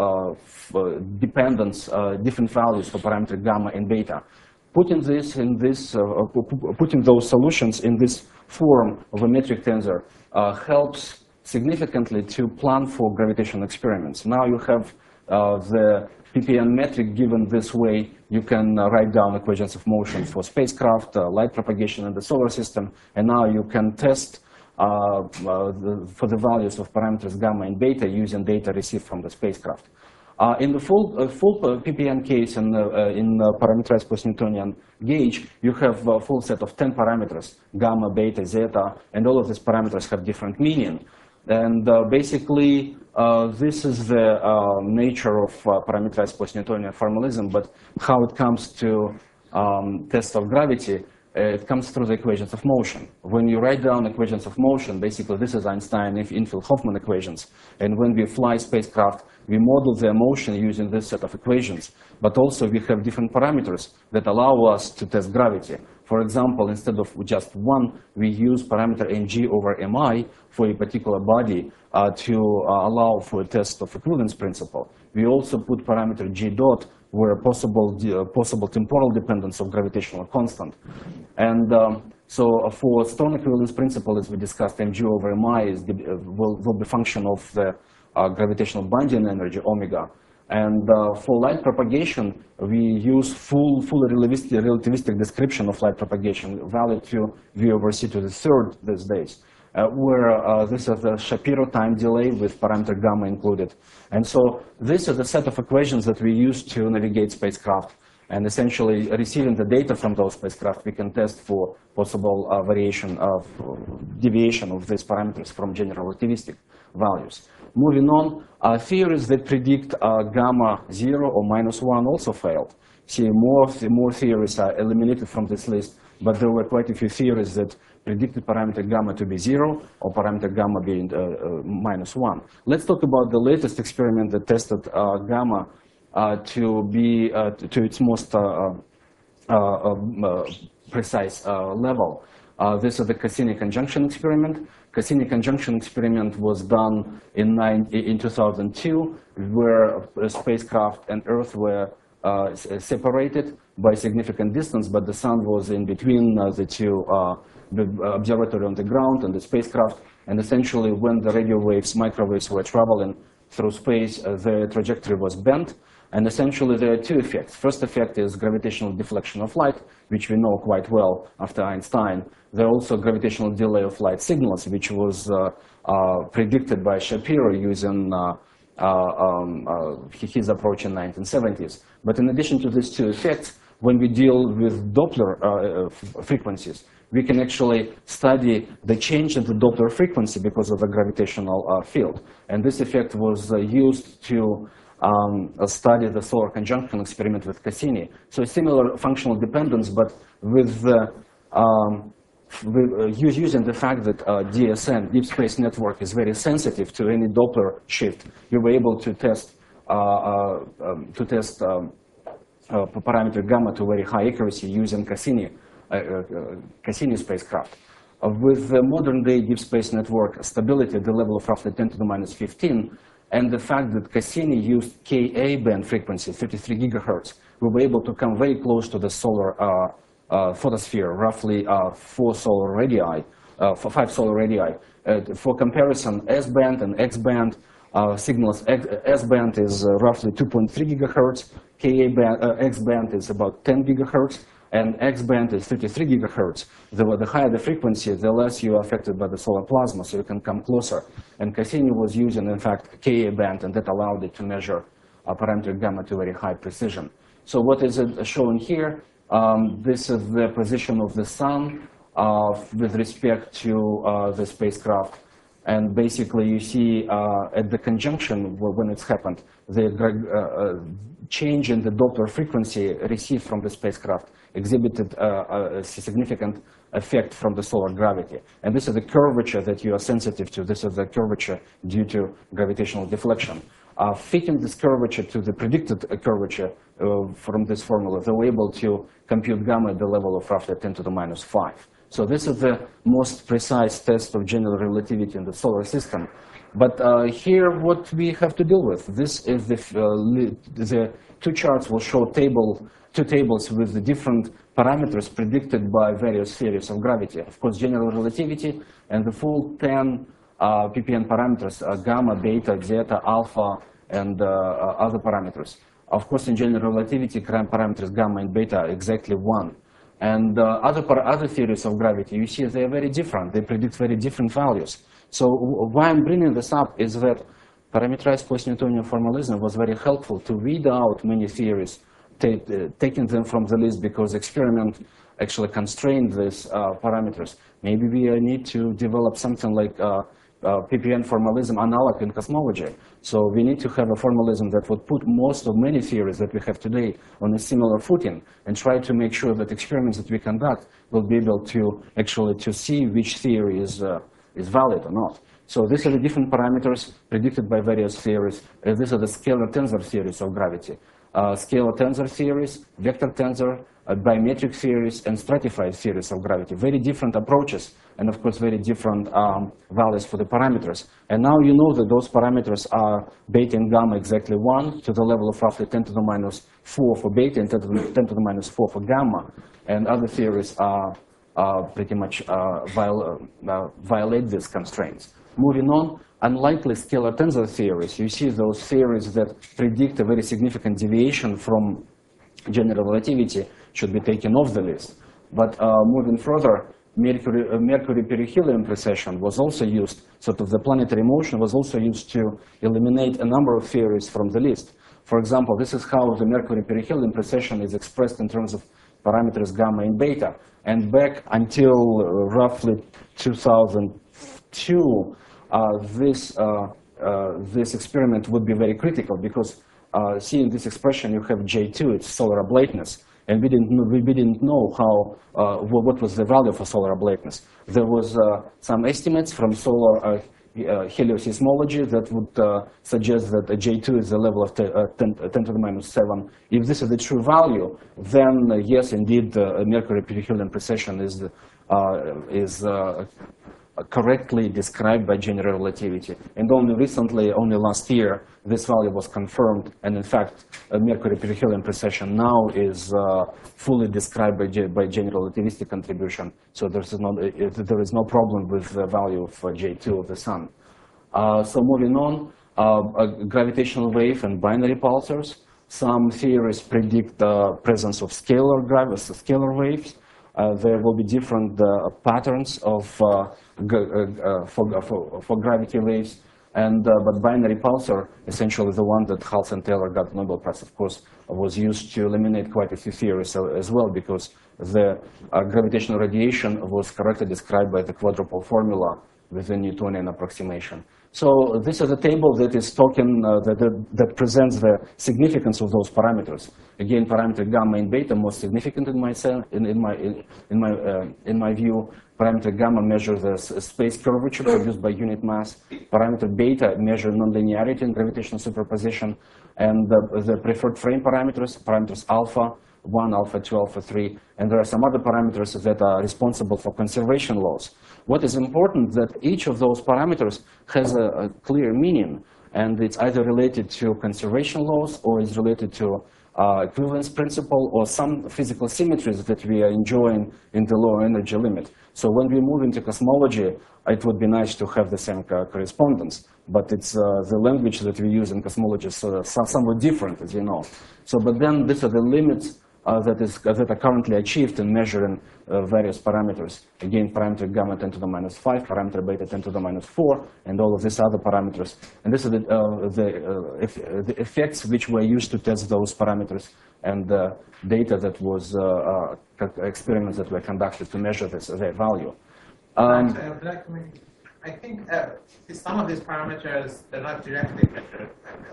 uh, dependence, uh, different values for parameter gamma and beta. Putting this in this, uh, putting those solutions in this form of a metric tensor uh, helps significantly to plan for gravitational experiments. Now you have uh, the P P N metric given this way. You can uh, write down equations of motion for spacecraft, uh, light propagation in the solar system, and now you can test uh, uh, the, for the values of parameters gamma and beta using data received from the spacecraft. Uh, in the full, uh, full uh, P P N case in, uh, in uh, parameterized post-Newtonian gauge, you have a full set of ten parameters, gamma, beta, zeta, and all of these parameters have different meaning. And uh, basically, uh, this is the uh, nature of uh, parameterized post-Newtonian formalism, but how it comes to um, test of gravity, uh, it comes through the equations of motion. When you write down equations of motion, basically this is Einstein-Infield-Hofmann equations, and when we fly spacecraft, we model their motion using this set of equations, but also we have different parameters that allow us to test gravity. For example, instead of just one, we use parameter mg over mi for a particular body uh, to uh, allow for a test of equivalence principle. We also put parameter g dot where possible, uh, possible temporal dependence of gravitational constant. And um, so uh, for strong equivalence principle, as we discussed, mg over mi is the, uh, will, will be function of the uh, gravitational binding energy, omega. And uh, for light propagation, we use full, fully relativistic, relativistic description of light propagation, valid to v over c to the third these days, uh, where uh, this is the Shapiro time delay with parameter gamma included. And so this is a set of equations that we use to navigate spacecraft. And essentially, receiving the data from those spacecraft, we can test for possible uh, variation of uh, deviation of these parameters from general relativistic values. Moving on, uh, theories that predict uh, gamma zero or minus one also failed. See, more, more theories are eliminated from this list, but there were quite a few theories that predicted parameter gamma to be zero or parameter gamma being uh, uh, minus one. Let's talk about the latest experiment that tested uh, gamma uh, to be uh, to its most uh, uh, uh, precise uh, level. Uh, this is the Cassini conjunction experiment. Cassini conjunction experiment was done in, nine, in two thousand two, where a spacecraft and Earth were uh, separated. by significant distance, but the sun was in between uh, the two, uh, the observatory on the ground and the spacecraft. And essentially, when the radio waves, microwaves were traveling through space, uh, the trajectory was bent. And essentially, there are two effects. First effect is gravitational deflection of light, which we know quite well after Einstein. There are also gravitational delay of light signals, which was uh, uh, predicted by Shapiro using uh, uh, um, uh, his approach in the nineteen seventies. But in addition to these two effects, when we deal with Doppler uh, frequencies, we can actually study the change in the Doppler frequency because of the gravitational uh, field. And this effect was uh, used to um, study the solar conjunction experiment with Cassini. So a similar functional dependence, but with the um, with, uh, using the fact that uh, D S N, Deep Space Network, is very sensitive to any Doppler shift, you were able to test uh, uh, um, to test um, uh, parameter gamma to very high accuracy using Cassini uh, uh, Cassini spacecraft. Uh, with the modern-day Deep Space Network stability at the level of roughly ten to the minus fifteen, and the fact that Cassini used K A band frequency, thirty-three gigahertz, we were able to come very close to the solar uh, uh, photosphere, roughly uh, four solar radii, uh, for five solar radii. Uh, for comparison, S band and X band uh, signals, S band is uh, roughly two point three gigahertz, K A band, uh, X band is about ten gigahertz, and X band is thirty-three gigahertz. The, the higher the frequency, the less you are affected by the solar plasma, so you can come closer. And Cassini was using, in fact, K A band, and that allowed it to measure uh, parameter gamma to very high precision. So what is it shown here? Um, this is the position of the sun uh, with respect to uh, the spacecraft. And basically, you see uh, at the conjunction when it's happened, the uh, change in the Doppler frequency received from the spacecraft exhibited uh, a significant effect from the solar gravity. And this is the curvature that you are sensitive to. This is the curvature due to gravitational deflection. Uh, fitting this curvature to the predicted uh, curvature uh, from this formula, they were able to compute gamma at the level of roughly ten to the minus five. So this is the most precise test of general relativity in the solar system. But uh, here, what we have to deal with, this is the, uh, the two charts will show table, two tables with the different parameters predicted by various theories of gravity. Of course, general relativity and the full ten uh, P P N parameters, uh, gamma, beta, zeta, alpha, and uh, uh, other parameters. Of course, in general relativity, parameters gamma and beta are exactly one. And uh, other, other theories of gravity, you see they are very different. They predict very different values. So why I'm bringing this up is that parameterized post-Newtonian formalism was very helpful to weed out many theories, take, uh, taking them from the list because experiment actually constrained these uh, parameters. Maybe we uh, need to develop something like uh, uh, P P N formalism analog in cosmology. So we need to have a formalism that would put most of many theories that we have today on a similar footing and try to make sure that experiments that we conduct will be able to actually to see which theory is, uh, is valid or not. So these are the different parameters predicted by various theories. Uh, these are the scalar tensor theories of gravity. Uh, scalar tensor theories, vector tensor, uh, biometric theories, and stratified theories of gravity. Very different approaches, and of course, very different um, values for the parameters. And now you know that those parameters are beta and gamma exactly one to the level of roughly ten to the minus four for beta and ten to the, ten to the minus four for gamma. And other theories are uh, pretty much uh, viol uh, violate these constraints. Moving on, unlikely scalar tensor theories, you see those theories that predict a very significant deviation from general relativity should be taken off the list. But uh, moving further, Mercury, uh, Mercury perihelion precession was also used, sort of the planetary motion was also used to eliminate a number of theories from the list. For example, this is how the Mercury perihelion precession is expressed in terms of parameters gamma and beta. And back until uh, roughly two thousand two, Uh, this, uh, uh, this experiment would be very critical because uh, seeing this expression, you have J two, it's solar ablateness. And we didn't, we didn't know how, uh, what was the value for solar ablateness. There was uh, some estimates from solar uh, uh, helioseismology that would uh, suggest that a J two is the level of uh, ten, ten to the minus seven. If this is the true value, then uh, yes, indeed, uh, Mercury perihelion precession is, uh, is uh, uh, correctly described by general relativity. And only recently, only last year, this value was confirmed. And in fact, uh, Mercury perihelion precession now is uh, fully described by, ge by general relativistic contribution. So there's no, uh, there is no problem with the value of uh, J two of the Sun. Uh, so moving on, uh, a gravitational wave and binary pulsars. Some theories predict the presence of scalar, scalar waves. Uh, there will be different uh, patterns of uh, g uh, for, for, for gravity waves, and uh, but binary pulsar, essentially the one that Hulse and Taylor got the Nobel Prize, of course, was used to eliminate quite a few theories as well, because the uh, gravitational radiation was correctly described by the quadruple formula with the Newtonian approximation. So this is a table that is talking, uh, that, that, that presents the significance of those parameters. Again, parameter gamma and beta most significant in my, in, in my, in, in my, uh, in my view. Parameter gamma measures the space curvature produced by unit mass. Parameter beta measures nonlinearity and gravitational superposition. And the, the preferred frame parameters, parameters alpha one, alpha two, alpha three, and there are some other parameters that are responsible for conservation laws. What is important that each of those parameters has a, a clear meaning, and it's either related to conservation laws or is related to uh, equivalence principle or some physical symmetries that we are enjoying in the low energy limit. So when we move into cosmology, it would be nice to have the same co correspondence, but it's uh, the language that we use in cosmology is uh, somewhat different, as you know. So, but then these are the limits Uh, that, is, uh, that are currently achieved in measuring uh, various parameters. Again, parameter gamma ten to the minus five, parameter beta ten to the minus four, and all of these other parameters. And this is the, uh, the, uh, if, uh, the effects which were used to test those parameters, and the data that was, uh, uh, experiments that were conducted to measure this, their value. Um, Actually, I would like to make, I think uh, some of these parameters, they're not directly measured.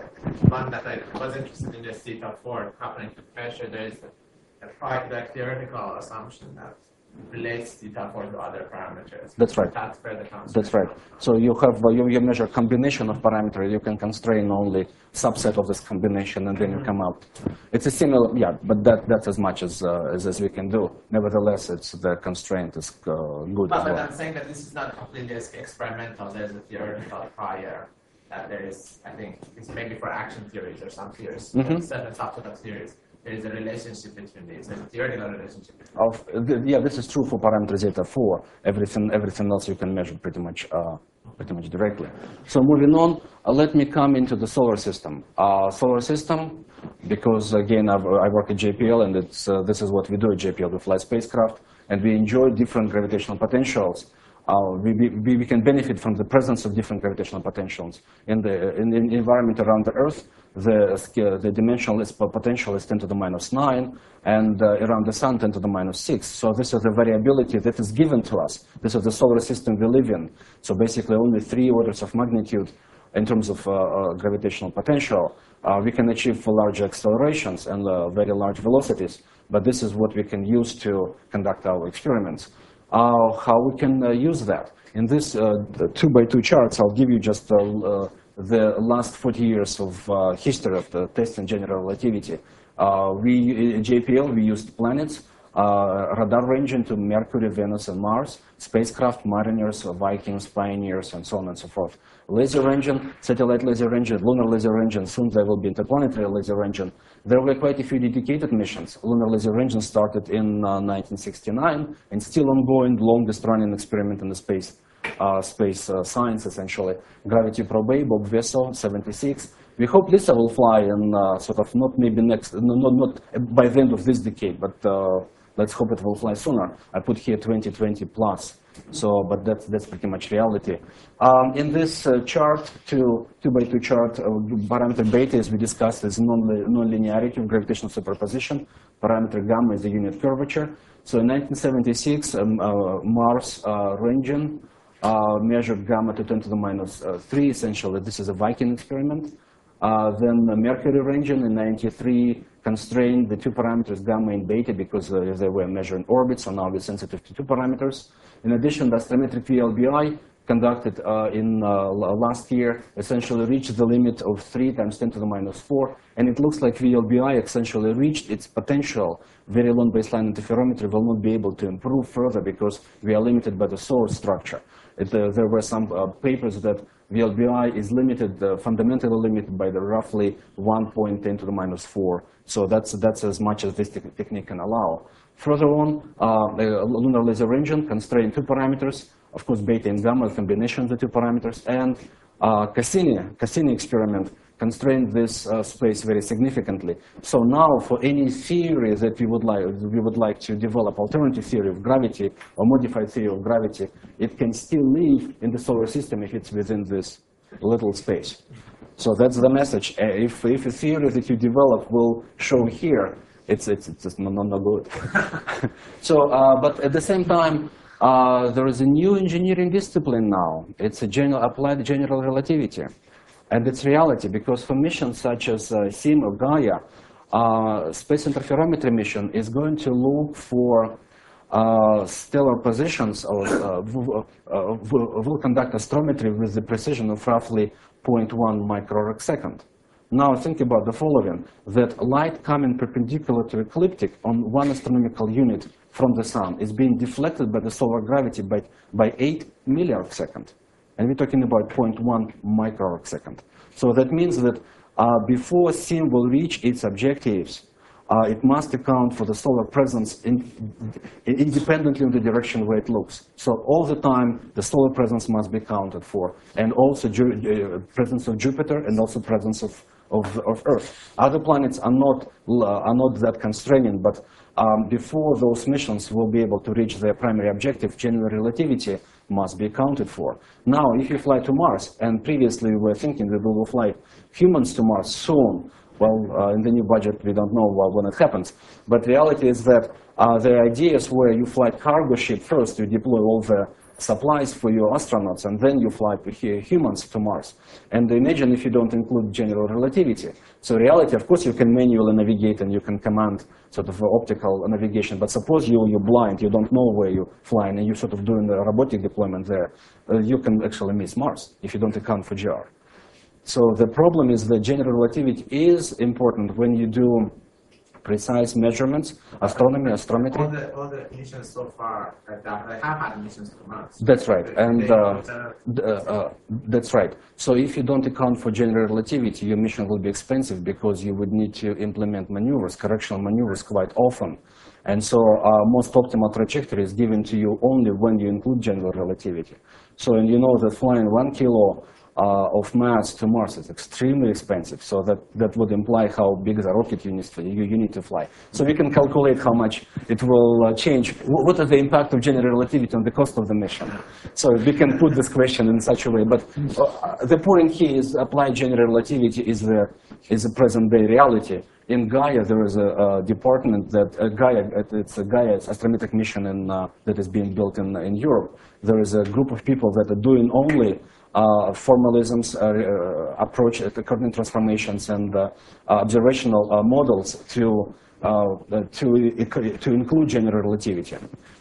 One that I was interested in is theta four, coupling to pressure. There is a a quite theoretical assumption that relates theta four to other parameters. That's right. That's where the constraint. That's right. So you have uh, you, you measure combination of parameters. You can constrain only subset of this combination, and then you come out. It's a similar, yeah, but that that's as much as uh, as, as we can do. Nevertheless, it's the constraint is uh, good. But, as well. but I'm saying that this is not completely experimental. There's a theoretical prior that there is. I think it's maybe for action theories or some theories, Mm-hmm. certain subset of theories. There is a relationship between these, a theoretical relationship between Of, the, yeah, this is true for parameter zeta four. Everything, everything else you can measure pretty much, uh, pretty much directly. So moving on, uh, let me come into the solar system. Uh, solar system, because again, I've, I work at J P L, and it's, uh, this is what we do at J P L. We fly spacecraft, and we enjoy different gravitational potentials. Uh, we, we, we can benefit from the presence of different gravitational potentials. In the, in, in the environment around the Earth, the, the dimensional potential is ten to the minus nine, and uh, around the Sun, ten to the minus six. So this is the variability that is given to us. This is the solar system we live in. So basically only three orders of magnitude in terms of uh, uh, gravitational potential. Uh, we can achieve for large accelerations and uh, very large velocities, but this is what we can use to conduct our experiments. Uh, how we can uh, use that. In this uh, two by two charts, I'll give you just uh, uh, the last forty years of uh, history of the test in general relativity. Uh, we, in J P L, we used planets, uh, radar ranging to Mercury, Venus, and Mars, spacecraft, Mariners, Vikings, Pioneers, and so on and so forth. Laser ranging, satellite laser ranging, lunar laser ranging, soon there will be interplanetary laser ranging. There were quite a few dedicated missions. Lunar laser ranging started in uh, nineteen sixty-nine and still ongoing, longest running experiment in the space, uh, space uh, science essentially. Gravity Probe A, Bob Vessel, seventy-six. We hope Lisa will fly in uh, sort of not maybe next, no, not, not by the end of this decade, but uh, let's hope it will fly sooner. I put here twenty twenty plus. So, but that's, that's pretty much reality. Um, in this uh, chart, two, two by two chart, uh, parameter beta, as we discussed, is non-linearity of gravitational superposition. Parameter gamma is the unit curvature. So in nineteen seventy-six, um, uh, Mars uh, ranging uh, measured gamma to ten to the minus uh, three, essentially. This is a Viking experiment. Uh, then uh, Mercury ranging in ninety-three constrained the two parameters gamma and beta because uh, they were measuring orbits, so now we're sensitive to two parameters. In addition, the astrometric V L B I conducted uh, in uh, last year essentially reached the limit of three times ten to the minus four, and it looks like V L B I essentially reached its potential. Very long baseline interferometry will not be able to improve further because we are limited by the source structure. It, uh, there were some uh, papers that V L B I is limited, uh, fundamentally limited by the roughly one point ten to the minus four. So that's, that's as much as this te technique can allow. Further on, uh, the lunar laser engine constrained two parameters, of course, beta and gamma, a combination of the two parameters, and uh, Cassini, Cassini experiment constrained this uh, space very significantly. So now, for any theory that we would like, we would like to develop, alternative theory of gravity or modified theory of gravity, it can still live in the solar system if it's within this little space. So that's the message. Uh, If, if a theory that you develop will show here, it's it's it's just not, not good. So, uh, but at the same time, uh, there is a new engineering discipline now. It's a general applied general relativity. And it's reality, because for missions such as uh, SIM or Gaia, uh, space interferometry mission is going to look for uh, stellar positions, or uh, uh, will conduct astrometry with the precision of roughly zero point one microarc second. Now think about the following, that light coming perpendicular to ecliptic on one astronomical unit from the sun is being deflected by the solar gravity by, by eight milliarc second. And we're talking about zero point one microarc second. So that means that uh, before SIM will reach its objectives, uh, it must account for the solar presence in, in, independently of the direction where it looks. So all the time, the solar presence must be accounted for, and also Ju uh, presence of Jupiter, and also presence of, of, of Earth. Other planets are not, uh, are not that constraining, but um, before those missions will be able to reach their primary objective, general relativity must be accounted for. Now, if you fly to Mars, and previously we were thinking that we will fly humans to Mars soon, well, uh, in the new budget, we don't know well, when it happens. But reality is that uh, the idea is where you fly cargo ship first, you deploy all the supplies for your astronauts, and then you fly humans to Mars. And imagine if you don't include general relativity. So reality, of course, you can manually navigate and you can command sort of optical navigation, but suppose you, you're blind, you don't know where you're flying, and you're sort of doing the robotic deployment there, uh, you can actually miss Mars if you don't account for G R. So the problem is that general relativity is important when you do precise measurements, astronomy, astrometry. All the, all the missions so far have done, they have had missions to Mars. That's right, They- and they uh, don't, uh, d- uh, uh, that's right. So if you don't account for general relativity, your mission will be expensive because you would need to implement maneuvers, correctional maneuvers quite often. And so uh, most optimal trajectory is given to you only when you include general relativity. So, and you know that flying one kilo uh, of mass to Mars is extremely expensive. So that, that would imply how big the rocket you need to, you, you need to fly. So we can calculate how much it will uh, change. W- what is the impact of general relativity on the cost of the mission? So we can put this question in such a way. But uh, the point here is applied general relativity is the, is a present day reality. In Gaia, there is a, a department that uh, Gaia, it's a Gaia astrometric mission in, uh, that is being built in, in Europe. There is a group of people that are doing only uh, formalisms, uh, uh, approach uh, coordinate transformations, and uh, uh, observational uh, models to, uh, to, to include general relativity.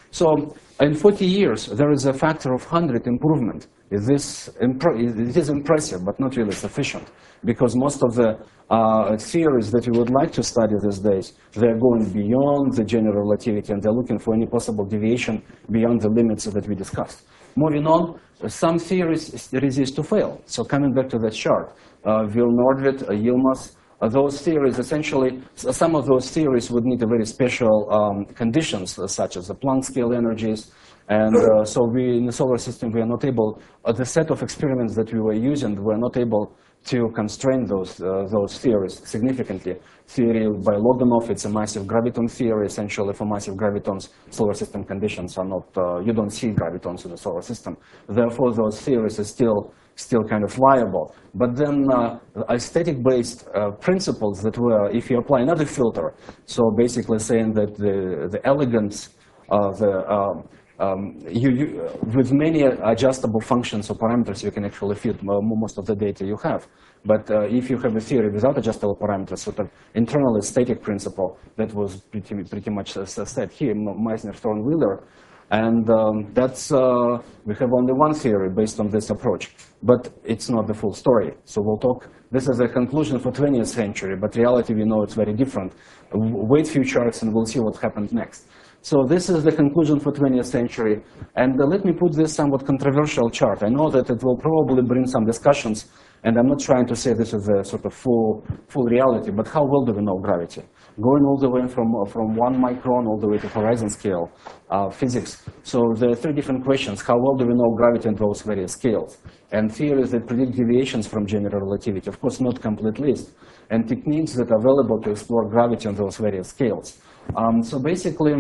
So in forty years, there is a factor of one hundred improvement. Is this it is impressive, but not really sufficient, because most of the uh, theories that we would like to study these days, they're going beyond the general relativity, and they're looking for any possible deviation beyond the limits that we discussed. Moving on, some theories resist to fail. So coming back to that chart, uh, Ville-Nordtvedt, uh, Yilmaz, uh, those theories essentially, some of those theories would need a very special um, conditions, uh, such as the Planck scale energies. And uh, so we, in the solar system, we are not able, uh, the set of experiments that we were using, we are not able to constrain those, uh, those theories significantly. Theory by Loganov, it's a massive graviton theory. Essentially, for massive gravitons, solar system conditions are not, uh, you don't see gravitons in the solar system. Therefore, those theories are still, still kind of viable. But then uh, aesthetic-based uh, principles that were, if you apply another filter, so basically saying that the, the elegance, uh, the, uh, Um, you, you, with many adjustable functions or parameters, you can actually fit most of the data you have. But uh, if you have a theory without adjustable parameters, sort of internal static principle that was pretty, pretty much set here, Meissner, Thorne, Wheeler, and um, that's, uh, we have only one theory based on this approach. But it's not the full story. So we'll talk, this is a conclusion for twentieth century, but reality we know it's very different. Wait few charts and we'll see what happens next. So this is the conclusion for twentieth century. And uh, let me put this somewhat controversial chart. I know that it will probably bring some discussions, and I'm not trying to say this is a sort of full, full reality, but how well do we know gravity? Going all the way from, uh, from one micron all the way to horizon scale uh, physics. So there are three different questions. How well do we know gravity in those various scales? And theories that predict deviations from general relativity, of course not complete list, and techniques that are available to explore gravity on those various scales. Um, so basically,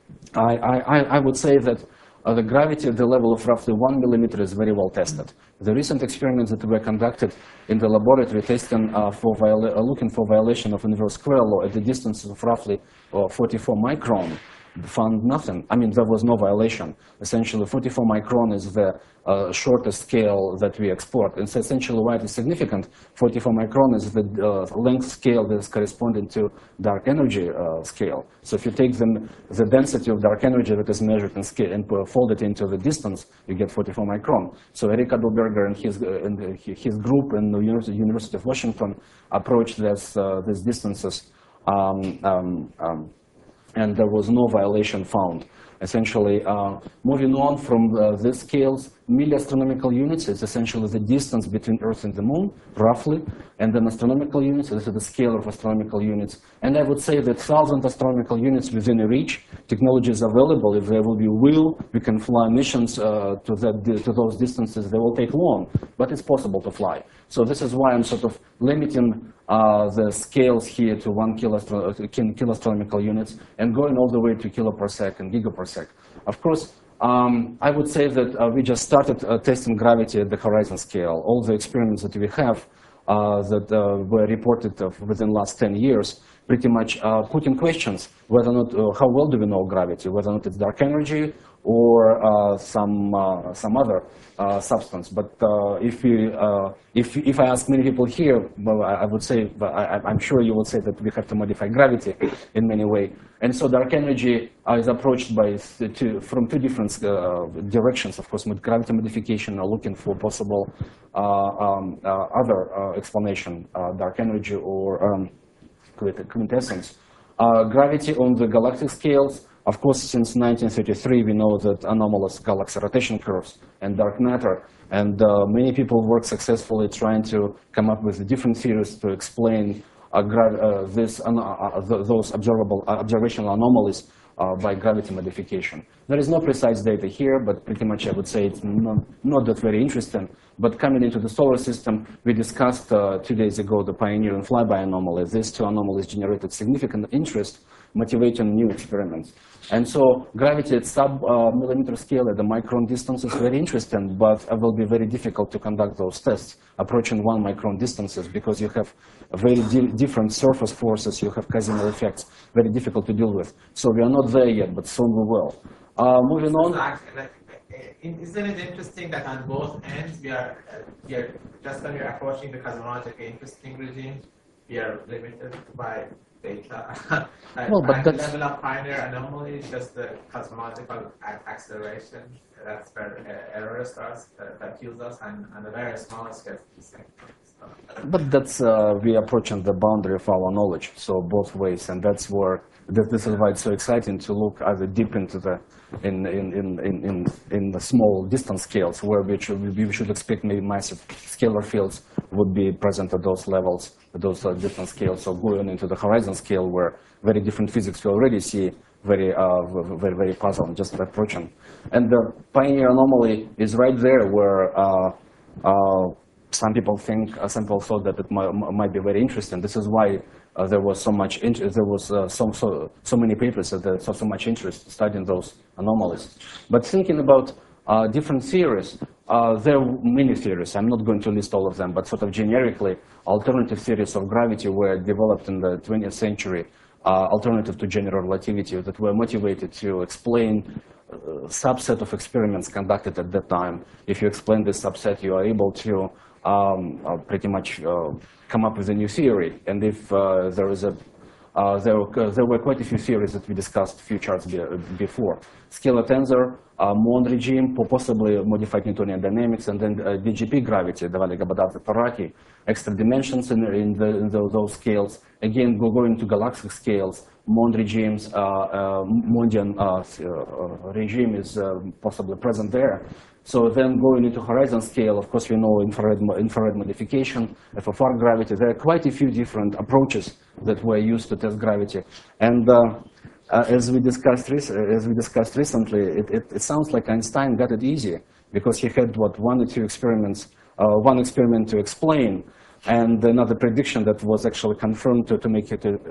I, I, I would say that uh, the gravity at the level of roughly one millimeter is very well tested. The recent experiments that were conducted in the laboratory testing uh, for viola uh, looking for violation of inverse square law at the distance of roughly uh, forty-four micron found nothing. I mean, there was no violation. Essentially, forty-four micron is the uh, shortest scale that we export. And so essentially why it is significant, forty-four micron is the uh, length scale that is corresponding to dark energy uh, scale. So if you take the, the density of dark energy that is measured in scale and fold it into the distance, you get forty-four micron. So Eric Adelberger and his, uh, and his group in the University, University of Washington approached this, uh, these distances um, um, um, and there was no violation found. Essentially, uh, moving on from uh, these scales, milliastronomical units is essentially the distance between Earth and the Moon, roughly, and then astronomical units, this is the scale of astronomical units. And I would say that one thousand astronomical units within a reach, technology is available. If there will be will, we can fly missions uh, to, that, to those distances. They will take long, but it's possible to fly. So this is why I'm sort of limiting uh, the scales here to one kilostro kiloastronomical units and going all the way to kiloparsec and gigaparsec. Of course, um, I would say that uh, we just started uh, testing gravity at the horizon scale. All the experiments that we have uh, that uh, were reported uh, within the last ten years pretty much uh, put in questions whether or not, uh, how well do we know gravity, whether or not it's dark energy or uh, some, uh, some other uh, substance. But uh, if, we, uh, if, if I ask many people here, well, I, I would say, I, I'm sure you will say that we have to modify gravity in many ways. And so dark energy uh, is approached by two, from two different uh, directions. Of course, with gravity modification are looking for possible uh, um, uh, other uh, explanation, uh, dark energy or um, quintessence. Uh, gravity on the galactic scales, of course, since nineteen thirty-three, we know that anomalous galaxy rotation curves and dark matter, and uh, many people work successfully trying to come up with different theories to explain uh, uh, this, uh, uh, those observable uh, observational anomalies uh, by gravity modification. There is no precise data here, but pretty much I would say it's not, not that very interesting. But coming into the solar system, we discussed uh, two days ago the Pioneer and Flyby anomaly. These two anomalies generated significant interest, motivating new experiments. And so gravity at sub-millimeter uh, scale at the micron distance is very interesting, but it will be very difficult to conduct those tests approaching one micron distances because you have very di different surface forces, you have Casimir effects, very difficult to deal with. So we are not there yet, but soon we will. Uh, moving on. Isn't it interesting that on both ends we are, uh, we are just when we are approaching the cosmologically interesting regime, we are limited by data. Well, but at the that's... level of Pioneer anomaly, just the cosmological acceleration, that's where uh, error starts, uh, that kills us, and on the very smallest scale. But that's, uh, we are approaching the boundary of our knowledge, so both ways, and that's where, this, this is why it's so exciting to look either deep into the, in, in, in, in, in the small distance scales, where we should, we should expect maybe massive scalar fields would be present at those levels, at those uh, distance scales, so going into the horizon scale, where very different physics we already see, very, uh, very, very puzzling, just approaching. And the Pioneer anomaly is right there where uh, uh, some people think, uh, some people thought that it might, might be very interesting. This is why uh, there was so much, there was uh, so, so, so many papers that there so, so much interest studying those anomalies. But thinking about uh, different theories, uh, there are many theories. I'm not going to list all of them, but sort of generically, alternative theories of gravity were developed in the twentieth century, uh, alternative to general relativity, that were motivated to explain a subset of experiments conducted at that time. If you explain this subset, you are able to um, uh, pretty much uh, come up with a new theory. And if uh, there is a Uh, there, uh, there were quite a few theories that we discussed a few charts be, uh, before. Scalar tensor uh, Mond regime, possibly modified Newtonian dynamics, and then uh, D G P gravity, Dvali Gabadadze-Parati, extra dimensions in, in, the, in the, those scales. Again, we're going to galactic scales, Mond regimes, uh, uh, Mondian uh, uh, regime is uh, possibly present there. So then going into horizon scale, of course, we know infrared, infrared modification, F F R gravity. There are quite a few different approaches that were used to test gravity. And uh, uh, as, we discussed as we discussed recently, it, it, it sounds like Einstein got it easy because he had, what, one or two experiments, uh, one experiment to explain, and another prediction that was actually confirmed to, to make, it a,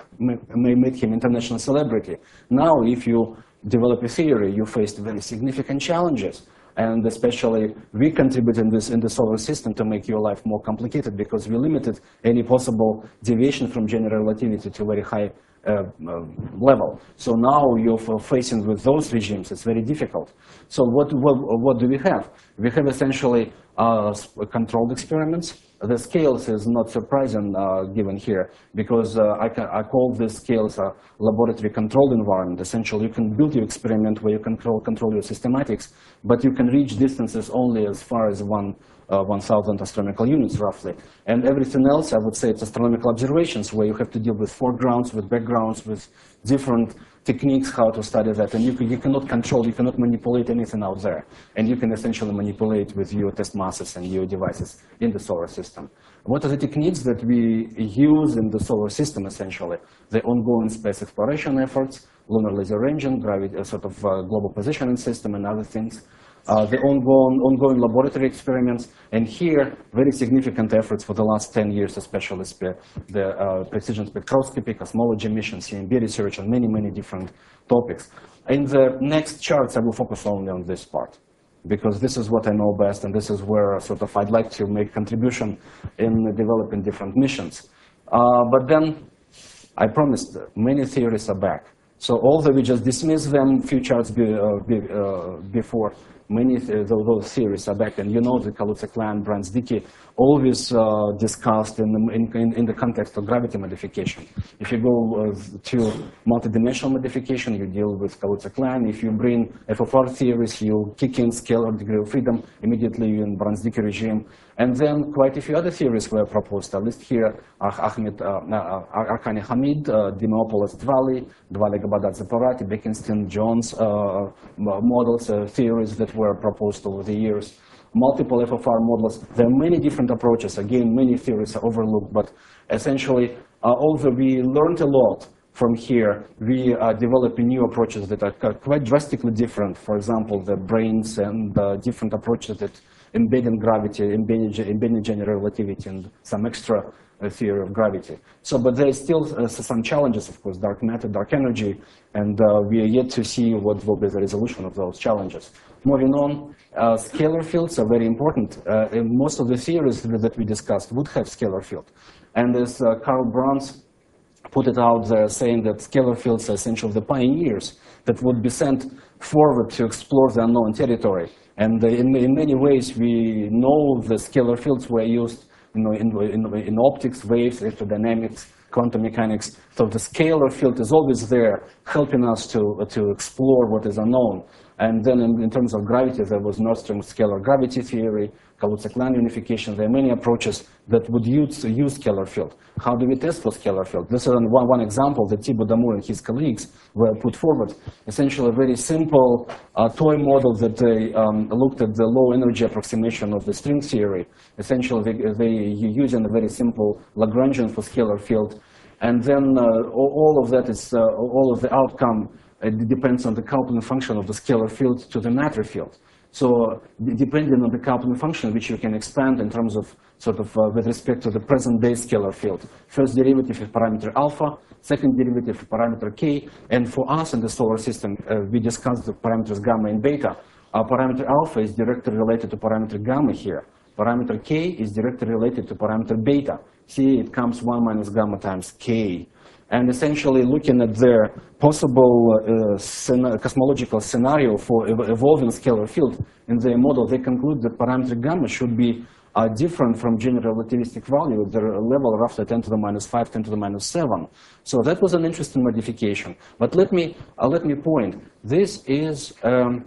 make him international celebrity. Now, if you develop a theory, you faced very significant challenges. And especially, we contribute in this in the solar system to make your life more complicated because we limited any possible deviation from general relativity to a very high uh, uh, level. So now you're facing with those regimes, it's very difficult. So what, what, what do we have? We have essentially uh, controlled experiments. The scales is not surprising uh, given here because uh, I, ca I call this scales a laboratory controlled environment. Essentially, you can build your experiment where you control, control your systematics, but you can reach distances only as far as one, uh, one thousand astronomical units, roughly. And everything else, I would say it's astronomical observations where you have to deal with foregrounds, with backgrounds, with different techniques how to study that. And you, can, you cannot control, you cannot manipulate anything out there. And you can essentially manipulate with your test masses and your devices in the solar system. What are the techniques that we use in the solar system, essentially? The ongoing space exploration efforts, lunar laser ranging, gravity, uh, sort of uh, global positioning system, and other things. Uh, the ongoing, ongoing laboratory experiments, and here, very significant efforts for the last ten years, especially spe the uh, precision spectroscopy, cosmology missions, C M B research, and many, many different topics. In the next charts, I will focus only on this part, because this is what I know best, and this is where sort of I'd like to make contribution in developing different missions. Uh, but then, I promised, many theories are back. So although we just dismissed them a few charts be, uh, be, uh, before, many th those theories are back. And you know the Kaluza-Klein, Brans-Dicke, always uh, discussed in the, in, in the context of gravity modification. If you go uh, to multidimensional modification, you deal with Kaluza-Klein. If you bring F F R theories, you kick in scalar degree of freedom, immediately you're in Brans-Dicke regime. And then quite a few other theories were proposed. I list here Ahmed, uh, uh, Arkani Hamid, uh, Dimopoulos Dvali, Dvali Gabadadze-Parati, Bekenstein, Jones uh, models, uh, theories that were proposed over the years. Multiple F F R models. There are many different approaches. Again, many theories are overlooked, but essentially, uh, although we learned a lot from here, we are developing new approaches that are quite drastically different. For example, the brains and uh, different approaches that embedding gravity, embedding, embedding general relativity, and some extra uh, theory of gravity. So, but there is still uh, some challenges, of course, dark matter, dark energy, and uh, we are yet to see what will be the resolution of those challenges. Moving on, uh, scalar fields are very important. Uh, most of the theories that we discussed would have scalar field. And as uh, Karl Brans put it out there, saying that scalar fields are essentially the pioneers that would be sent forward to explore the unknown territory. And in, in many ways, we know the scalar fields were used you know, in, in, in optics, waves, electrodynamics, quantum mechanics. So the scalar field is always there, helping us to, to explore what is unknown. And then in, in terms of gravity, there was Nordstrom scalar gravity theory, Kaluza-Klein unification. There are many approaches that would use, use scalar field. How do we test for scalar field? This is one, one example that Thibaut Damour and his colleagues were put forward. Essentially a very simple uh, toy model that they um, looked at the low energy approximation of the string theory. Essentially, they, they using a very simple Lagrangian for scalar field. And then uh, all of that is, uh, all of the outcome it depends on the coupling function of the scalar field to the matter field. So depending on the coupling function, which you can expand in terms of sort of uh, with respect to the present day scalar field. First derivative is parameter alpha, second derivative is parameter k, and for us in the solar system, uh, we discussed the parameters gamma and beta. Our parameter alpha is directly related to parameter gamma here. Parameter k is directly related to parameter beta. See, it comes one minus gamma times k. And essentially looking at the possible uh, scena cosmological scenario for ev evolving scalar field in their model, they conclude that parameter gamma should be uh, different from general relativistic value at the level roughly ten to the minus five, ten to the minus seven. So that was an interesting modification. But let me, uh, let me point, this is um,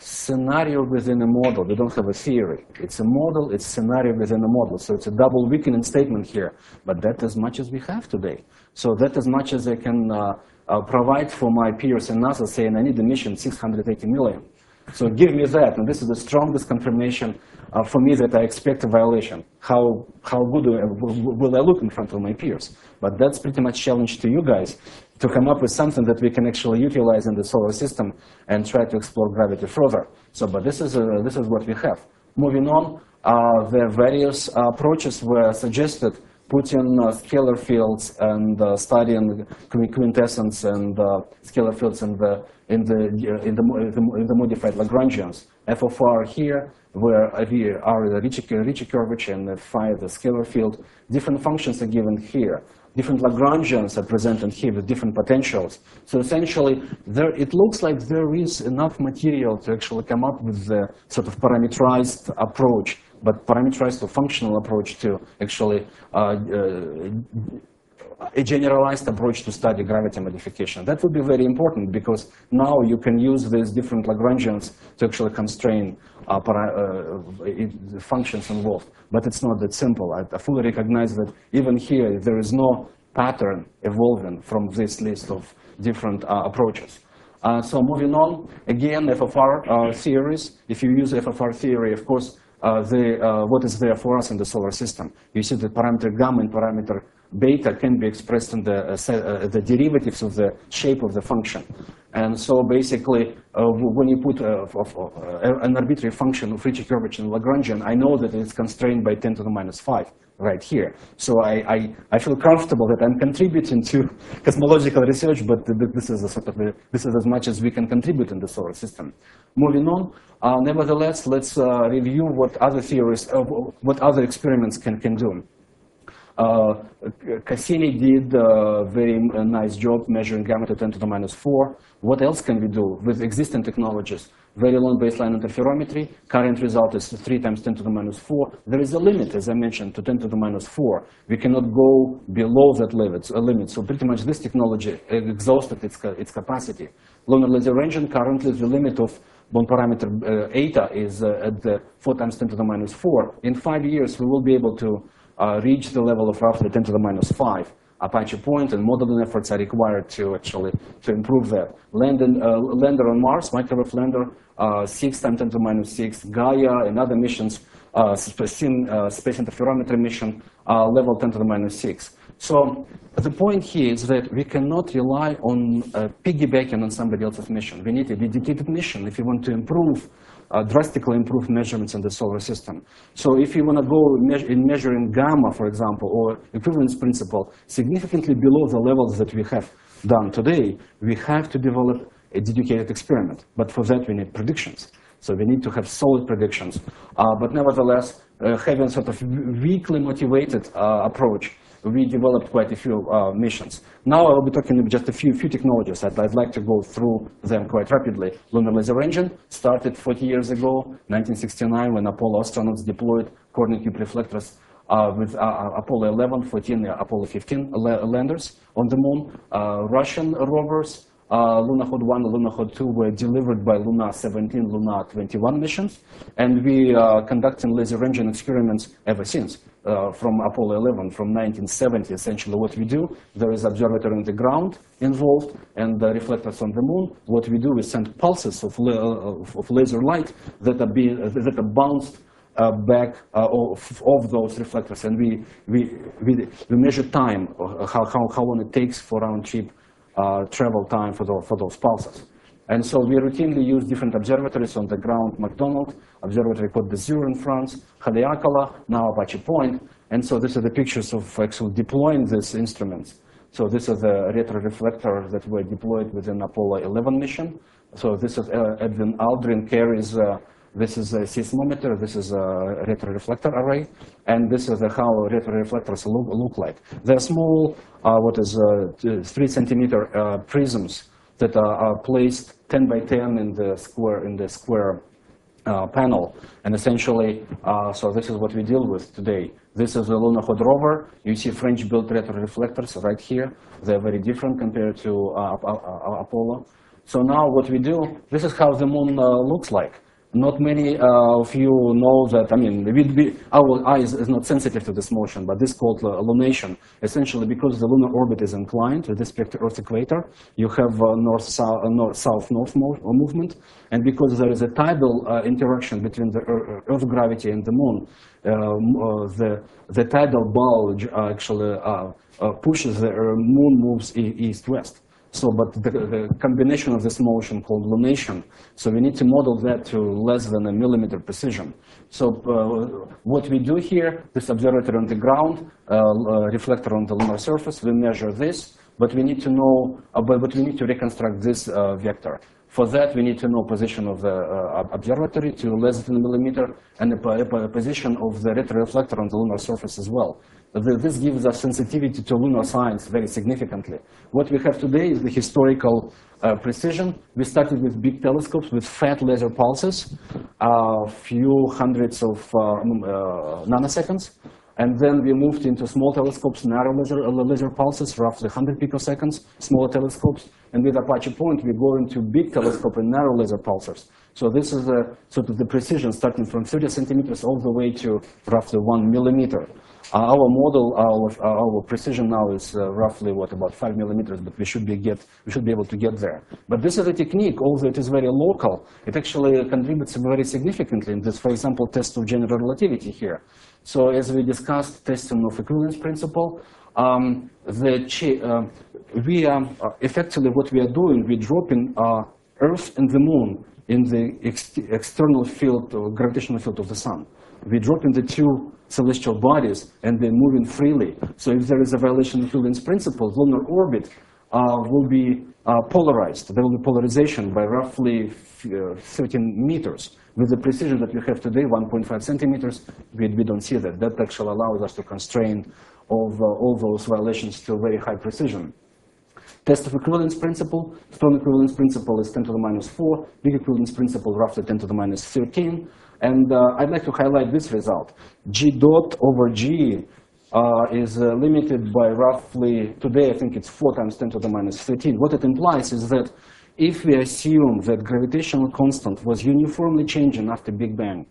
scenario within a model. We don't have a theory. It's a model, it's scenario within a model. So it's a double weakening statement here. But that's as much as we have today. So that's as much as I can uh, uh, provide for my peers in NASA saying I need a mission six hundred eighty million. So give me that, and this is the strongest confirmation uh, for me that I expect a violation. How, how good will I look in front of my peers? But that's pretty much challenge to you guys to come up with something that we can actually utilize in the solar system and try to explore gravity further. So, but this is, uh, this is what we have. Moving on, uh, the various uh, approaches were suggested, putting uh, scalar fields and uh, studying quintessence and uh, scalar fields in the in the in the in the modified Lagrangians. F of R here, where we are the Ricci, Ricci curvature, and phi the scalar field. Different functions are given here. Different Lagrangians are presented here with different potentials. So essentially, there it looks like there is enough material to actually come up with the sort of parameterized approach, but parameterized or functional approach to actually uh, uh, a generalized approach to study gravity modification. That would be very important because now you can use these different Lagrangians to actually constrain uh, para, uh, functions involved. But it's not that simple. I, I fully recognize that even here there is no pattern evolving from this list of different uh, approaches. Uh, so moving on, again, F of R uh, theories. If you use F of R theory, of course, uh, the, uh, what is there for us in the solar system? You see the parameter gamma and parameter beta can be expressed in the, uh, uh, the derivatives of the shape of the function. And so basically, uh, when you put uh, of, uh, an arbitrary function of Ricci curvature in Lagrangian, I know that it's constrained by ten to the minus five right here. So I, I, I feel comfortable that I'm contributing to cosmological research, but this is, a sort of a, this is as much as we can contribute in the solar system. Moving on, uh, nevertheless, let's uh, review what other theories, uh, what other experiments can, can do. Uh, Cassini did a very nice job measuring gamma to ten to the minus four. What else can we do with existing technologies? Very long baseline interferometry. Current result is three times ten to the minus four. There is a limit, as I mentioned, to ten to the minus four. We cannot go below that limit. A limit. So pretty much this technology exhausted its, its capacity. Lunar laser engine, currently the limit of bone parameter uh, eta is uh, at the four times ten to the minus four. In five years, we will be able to Uh, reach the level of roughly ten to the minus five. Apache point and modeling efforts are required to actually to improve that. Lander, uh, lander on Mars, microwave lander, uh, six times ten to the minus six. Gaia and other missions, uh, space, uh, space interferometry mission, uh, level ten to the minus six. So the point here is that we cannot rely on uh, piggybacking on somebody else's mission. We need a dedicated mission if you want to improve Uh, drastically improved measurements in the solar system. So if you want to go me in measuring gamma, for example, or equivalence principle, significantly below the levels that we have done today, we have to develop a dedicated experiment. But for that, we need predictions. So we need to have solid predictions. Uh, but nevertheless, uh, having sort of weakly motivated uh, approach, we developed quite a few uh, missions. Now I will be talking about just a few, few technologies that I'd like to go through them quite rapidly. Lunar laser engine started forty years ago, nineteen sixty-nine, when Apollo astronauts deployed coordinate cube reflectors uh, with uh, Apollo eleven, fourteen, uh, Apollo fifteen landers on the moon. Uh, Russian rovers, uh, Lunokhod one and Lunokhod two were delivered by Luna seventeen, Luna twenty-one missions, and we are uh, conducting laser engine experiments ever since. Uh, from Apollo eleven, from nineteen seventy, essentially what we do, there is observatory on the ground involved and the reflectors on the moon. What we do is send pulses of, la of, of laser light that are, being, uh, that are bounced uh, back uh, of, of those reflectors, and we, we, we, we measure time, uh, how, how, how long it takes for round-trip uh, travel time for, the, for those pulses. And so we routinely use different observatories on the ground, McDonald, Observatory Côte d'Azur in France, Haleakala, now Apache Point. And so these are the pictures of actually deploying these instruments. So this is the retroreflector that were deployed within Apollo eleven mission. So this is uh, Edwin Aldrin carries, uh, this is a seismometer, this is a retroreflector array, and this is the, how retroreflectors look, look like. They're small, uh, what is uh, three centimeter uh, prisms that are, are placed ten by ten in the square in the square uh, panel, and essentially, uh, so this is what we deal with today. This is the Lunokhod rover. You see French-built retroreflectors right here. They're very different compared to uh, uh, Apollo. So now what we do, this is how the moon uh, looks like. Not many uh, of you know that, I mean, we, we, our eye is, is not sensitive to this motion, but this is called uh, lunation. Essentially, because the lunar orbit is inclined with respect to Earth's equator, you have uh, north-south uh, north, south, north move, uh, movement. And because there is a tidal uh, interaction between the Earth gravity and the moon, um, uh, the, the tidal bulge actually uh, uh, pushes the uh, moon moves e east-west. So, but the, the combination of this motion called lunation, so we need to model that to less than a millimeter precision. So uh, what we do here, this observatory on the ground, uh, uh, reflector on the lunar surface, we measure this, but we need to know, uh, but, but we need to reconstruct this uh, vector. For that, we need to know position of the uh, observatory to less than a millimeter, and the position of the retroreflector on the lunar surface as well. This gives us sensitivity to lunar science very significantly. What we have today is the historical uh, precision. We started with big telescopes with fat laser pulses, a uh, few hundreds of uh, uh, nanoseconds. And then we moved into small telescopes, narrow laser, uh, laser pulses, roughly one hundred picoseconds, smaller telescopes. And with Apache Point, we go into big telescope and narrow laser pulsars. So this is a, sort of the precision starting from thirty centimeters all the way to roughly one millimeter. Uh, our model, our, our precision now is uh, roughly, what, about five millimeters, but we should, be get, we should be able to get there. But this is a technique, although it is very local, it actually contributes very significantly in this, for example, test of general relativity here. So as we discussed, testing of equivalence principle, um, the uh, we are uh, effectively what we are doing, we're dropping uh, Earth and the Moon in the ex external field, or gravitational field of the sun. We drop in the two celestial bodies and they're moving freely. So if there is a violation of equivalence principle, lunar orbit uh, will be uh, polarized. There will be polarization by roughly uh, thirteen meters. With the precision that we have today, one point five centimeters, we, we don't see that. That actually allows us to constrain all, the, all those violations to very high precision. Test of equivalence principle, strong equivalence principle is ten to the minus four, big equivalence principle roughly ten to the minus thirteen. And uh, I'd like to highlight this result. G dot over G uh, is uh, limited by roughly, today I think it's four times ten to the minus thirteen. What it implies is that if we assume that gravitational constant was uniformly changing after Big Bang,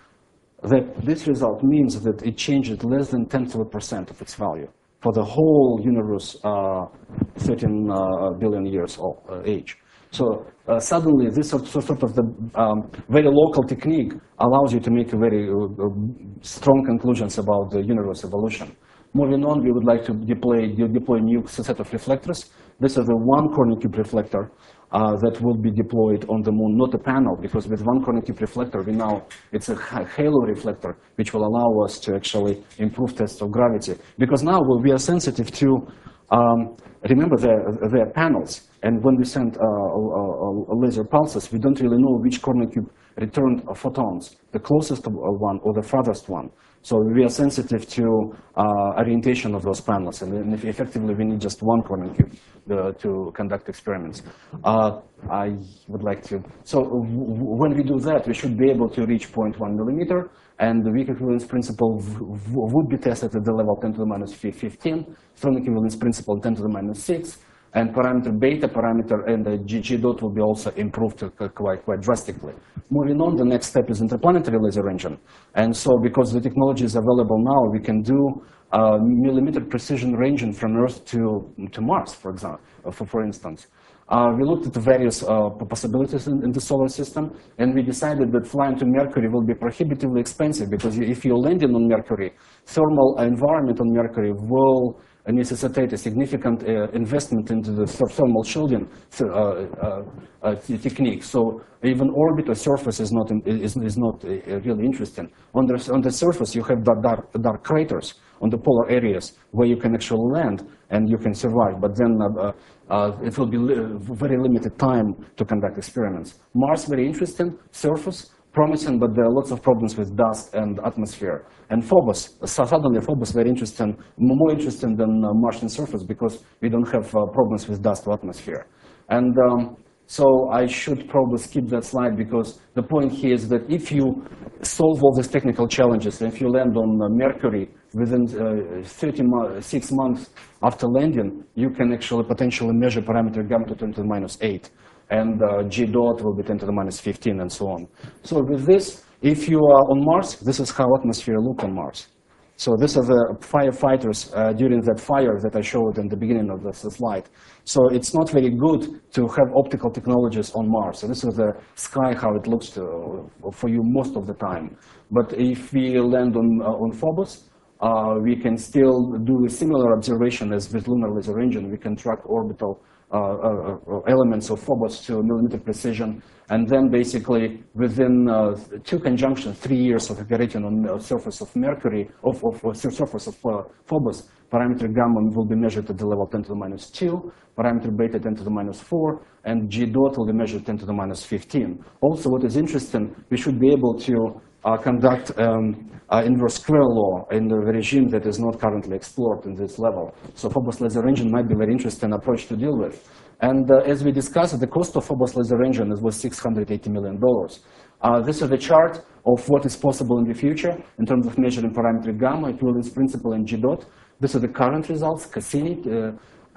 that this result means that it changed less than tenth of a percent of its value for the whole universe, uh, thirteen uh, billion years old, uh, age. So uh, suddenly, this sort, sort of the um, very local technique allows you to make very uh, strong conclusions about the universe evolution. Moving on, we would like to deploy, deploy a new set of reflectors. This is a one corner cube reflector uh, that will be deployed on the moon, not a panel, because with one corner cube reflector, we now, it's a halo reflector, which will allow us to actually improve tests of gravity. Because now we are sensitive to, um, remember, there, there are panels. And when we send uh, uh, uh, laser pulses, we don't really know which corner cube returned uh, photons, the closest one or the farthest one. So we are sensitive to uh, orientation of those panels, and effectively we need just one corner cube uh, to conduct experiments. Uh, I would like to, so when we do that, we should be able to reach zero point one millimeter, and the weak equivalence principle would be tested at the level ten to the minus fifteen, strong equivalence principle ten to the minus six, and parameter beta parameter and the G, G dot will be also improved quite, quite drastically. Moving on, the next step is interplanetary laser engine. And so because the technology is available now, we can do uh, millimeter precision ranging from Earth to, to Mars, for example, for, for instance. Uh, we looked at the various uh, possibilities in, in the solar system, and we decided that flying to Mercury will be prohibitively expensive, because if you're landing on Mercury, thermal environment on Mercury will necessitate a significant uh, investment into the thermal shielding uh, uh, uh, technique. So even orbit or surface is not, is, is not uh, really interesting. On the, on the surface, you have dark, dark craters on the polar areas where you can actually land and you can survive. But then uh, uh, it will be li very limited time to conduct experiments. Mars, very interesting. Surface, promising, but there are lots of problems with dust and atmosphere. And Phobos, so suddenly Phobos very interesting, more interesting than uh, Martian surface, because we don't have uh, problems with dust or atmosphere. And um, so I should probably skip that slide, because the point here is that if you solve all these technical challenges, and if you land on uh, Mercury within uh, thirty-six months after landing, you can actually potentially measure parameter gamma to ten to the minus eight. and uh, G dot will be ten to the minus fifteen, and so on. So with this, if you are on Mars, this is how atmosphere look on Mars. So these are the firefighters uh, during that fire that I showed in the beginning of this slide. So it's not very good to have optical technologies on Mars. So this is the sky, how it looks to, for you most of the time. But if we land on, uh, on Phobos, uh, we can still do a similar observation as with Lunar Laser Engine. We can track orbital uh, uh, elements of Phobos to millimeter precision. And then basically, within uh, two conjunctions, three years of operating on the surface of Mercury, of, of, of surface of uh, Phobos, parameter gamma will be measured at the level ten to the minus two, parameter beta ten to the minus four, and G dot will be measured ten to the minus fifteen. Also, what is interesting, we should be able to uh, conduct um, uh, inverse square law in the regime that is not currently explored in this level. So Phobos Laser Engine might be a very interesting approach to deal with. And uh, as we discussed, the cost of Phobos Laser Engine was six hundred eighty million dollars. Uh, this is a chart of what is possible in the future in terms of measuring parametric gamma, equivalence principle, and G dot. These are the current results, Cassini, uh,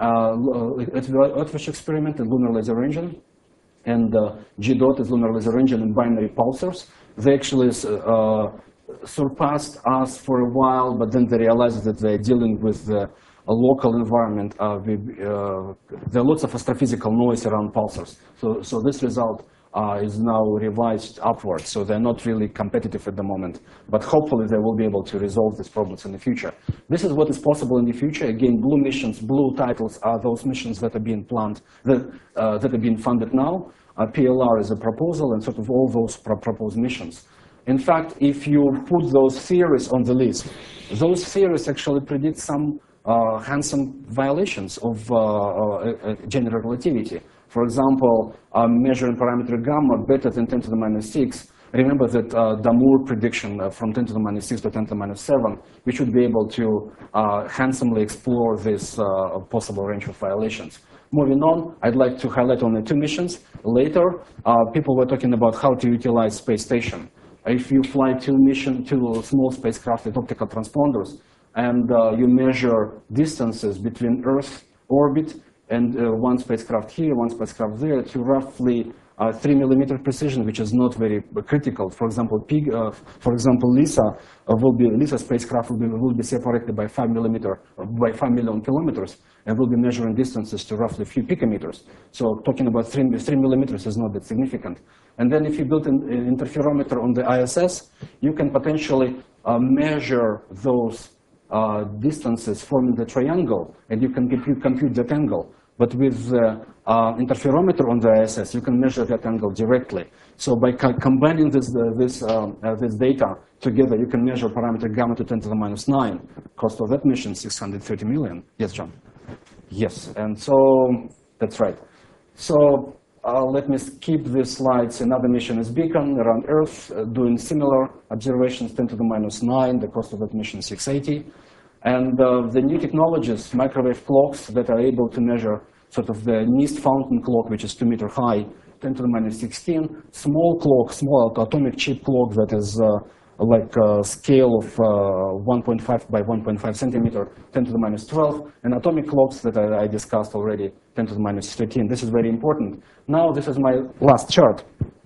uh, Earthfish experiment, and Lunar Laser Engine. And uh, G dot is Lunar Laser Engine and binary pulsars. They actually uh, surpassed us for a while, but then they realized that they're dealing with the a local environment. Uh, we, uh, there are lots of astrophysical noise around pulsars. So, so this result uh, is now revised upwards. So they're not really competitive at the moment. But hopefully they will be able to resolve these problems in the future. This is what is possible in the future. Again, blue missions, blue titles are those missions that are being planned, that, uh, that are being funded now. Uh, P L R is a proposal, and sort of all those pro proposed missions. In fact, if you put those theories on the list, those theories actually predict some Uh, handsome violations of uh, uh, general relativity. For example, uh, measuring parameter gamma better than ten to the minus six. Remember that uh, Damour prediction uh, from ten to the minus six to ten to the minus seven, we should be able to uh, handsomely explore this uh, possible range of violations. Moving on, I'd like to highlight only two missions. Later, uh, people were talking about how to utilize space station. If you fly two mission, two small spacecraft with optical transponders, and uh, you measure distances between Earth orbit and uh, one spacecraft here, one spacecraft there, to roughly uh, three millimeter precision, which is not very critical. For example, Pig, uh, for example, LISA uh, will be LISA spacecraft will be, will be separated by five millimeter uh, by five million kilometers, and will be measuring distances to roughly a few picometers. So talking about three three millimeters is not that significant. And then if you build an, an interferometer on the I S S, you can potentially uh, measure those Uh, distances forming the triangle, and you can compute, compute that angle. But with the uh, interferometer on the I S S, you can measure that angle directly. So by co combining this, uh, this, uh, uh, this data together, you can measure parameter gamma to ten to the minus nine. Cost of that mission, six hundred thirty million. Yes, John? Yes, and so that's right. So uh, let me skip these slides. Another mission is Beacon around Earth, uh, doing similar observations, ten to the minus nine. The cost of that mission, six hundred eighty. And uh, the new technologies, microwave clocks that are able to measure sort of the NIST fountain clock, which is two meter high, ten to the minus sixteen, small clock, small atomic chip clock that is uh, like a scale of uh, one point five by one point five centimeter, ten to the minus twelve, and atomic clocks that I, I discussed already, ten to the minus thirteen. This is very important. Now, this is my last chart.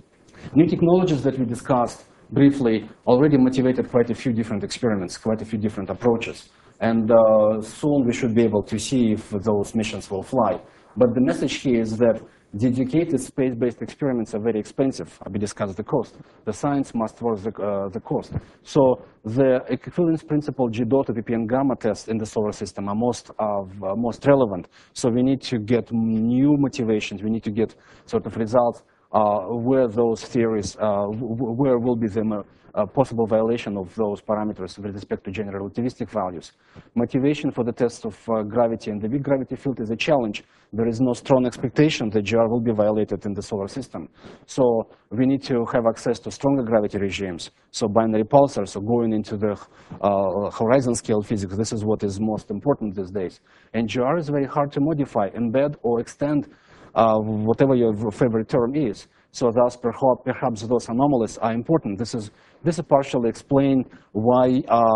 New technologies that we discussed briefly already motivated quite a few different experiments, quite a few different approaches. And uh, soon we should be able to see if those missions will fly. But the message here is that dedicated space-based experiments are very expensive. We discussed the cost. The science must worth the, uh, the cost. So the equivalence principle G dot of E P N gamma tests in the solar system are most, uh, most relevant. So we need to get new motivations. We need to get sort of results uh, where those theories, uh, where will be the uh, possible violation of those parameters with respect to general relativistic values. Motivation for the test of uh, gravity in the big gravity field is a challenge. There is no strong expectation that G R will be violated in the solar system. So we need to have access to stronger gravity regimes. So binary pulsars, so going into the uh, horizon scale physics, this is what is most important these days. And G R is very hard to modify, embed, or extend, uh, whatever your favorite term is. So thus, perhaps those anomalies are important. This is this is partially explain why uh,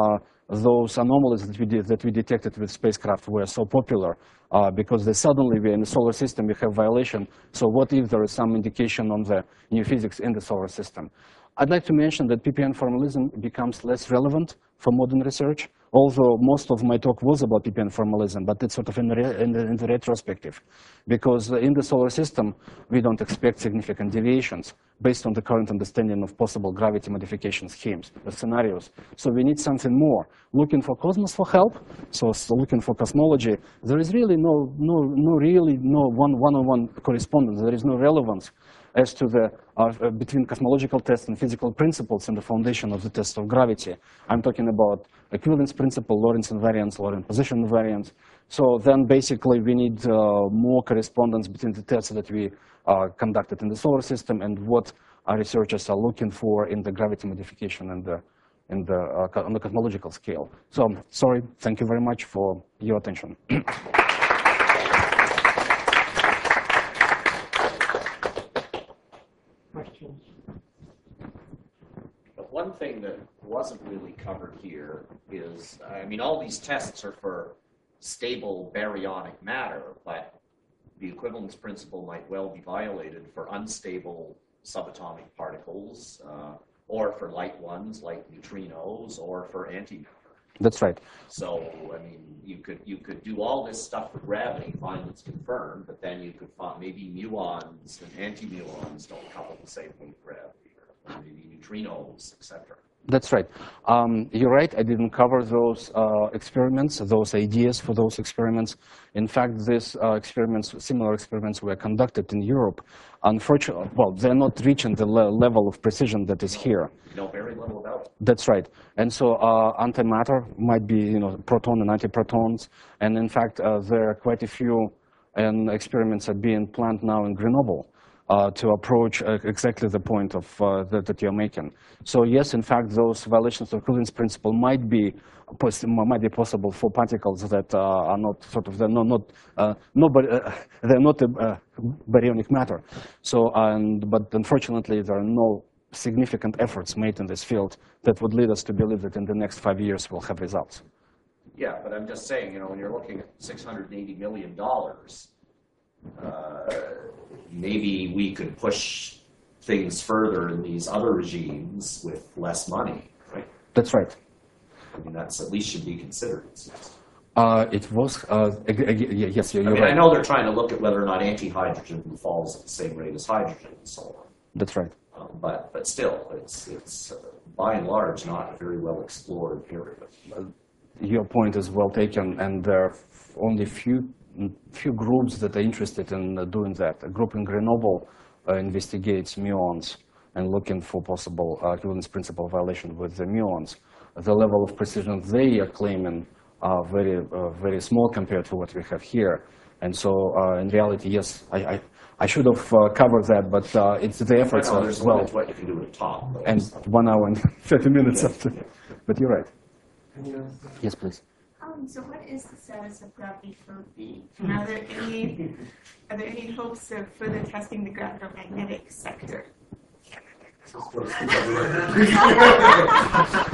those anomalies that we did, that we detected with spacecraft were so popular uh, because they suddenly we're in the solar system, we have violation. So what if there is some indication on the new physics in the solar system? I'd like to mention that P P N formalism becomes less relevant for modern research, although most of my talk was about P P N formalism, but it's sort of in the, re in the, in the retrospective. Because in the solar system, we don't expect significant deviations based on the current understanding of possible gravity modification schemes, the scenarios. So we need something more. Looking for cosmos for help, so, so looking for cosmology, there is really no, no, no really no one, one-on-one correspondence. There is no relevance as to the, uh, between cosmological tests and physical principles and the foundation of the test of gravity. I'm talking about equivalence principle, Lorentz invariance, Lorentz position invariance. So then basically we need uh, more correspondence between the tests that we uh, conducted in the solar system and what our researchers are looking for in the gravity modification and the, in the, uh, on the cosmological scale. So sorry, thank you very much for your attention. Questions? But one thing that wasn't really covered here is, I mean, all these tests are for stable baryonic matter, but the equivalence principle might well be violated for unstable subatomic particles, uh, or for light ones like neutrinos, or for antimatter. That's right. So, I mean, you could you could do all this stuff for gravity, find it's confirmed, but then you could find maybe muons and anti-muons don't couple the same way with gravity, or maybe neutrinos, et cetera. That's right. Um, you're right. I didn't cover those uh, experiments, those ideas for those experiments. In fact, these uh, experiments, similar experiments, were conducted in Europe. Unfortunately, well, they're not reaching the le level of precision that is here. You know very little about it. That's right. And so uh, antimatter might be, you know, proton and antiprotons. And in fact, uh, there are quite a few and experiments are being planned now in Grenoble. Uh, to approach uh, exactly the point of uh, that, that you're making. So yes, in fact, those violations of equivalence principle might be might be possible for particles that uh, are not sort of they're not not uh, nobody, uh, they're not a, uh, baryonic matter. So and but unfortunately, there are no significant efforts made in this field that would lead us to believe that in the next five years we'll have results. Yeah, but I'm just saying, you know, when you're looking at six hundred eighty million dollars. Uh, maybe we could push things further in these other regimes with less money, right? That's right. I mean, that's at least should be considered. Uh, it was, uh, yes, you're I mean, right. I know they're trying to look at whether or not anti-hydrogen falls at the same rate as hydrogen and so on. That's right. Um, but, but still, it's, it's uh, by and large not a very well explored area. Your point is well taken, and there are only few few groups that are interested in uh, doing that. A group in Grenoble uh, investigates muons and looking for possible uh, equivalence principle violation with the muons. The level of precision they are claiming are very, uh, very small compared to what we have here. And so, uh, in reality, yes, I, I, I should have uh, covered that, but uh, it's the efforts I know, as there's well. limit to what you can do at the top. Though. And one hour and thirty minutes after. But you're right. Yes, please. Um, so what is the status of gravity for B? And are there any are there any hopes of further testing the gravitognetic sector?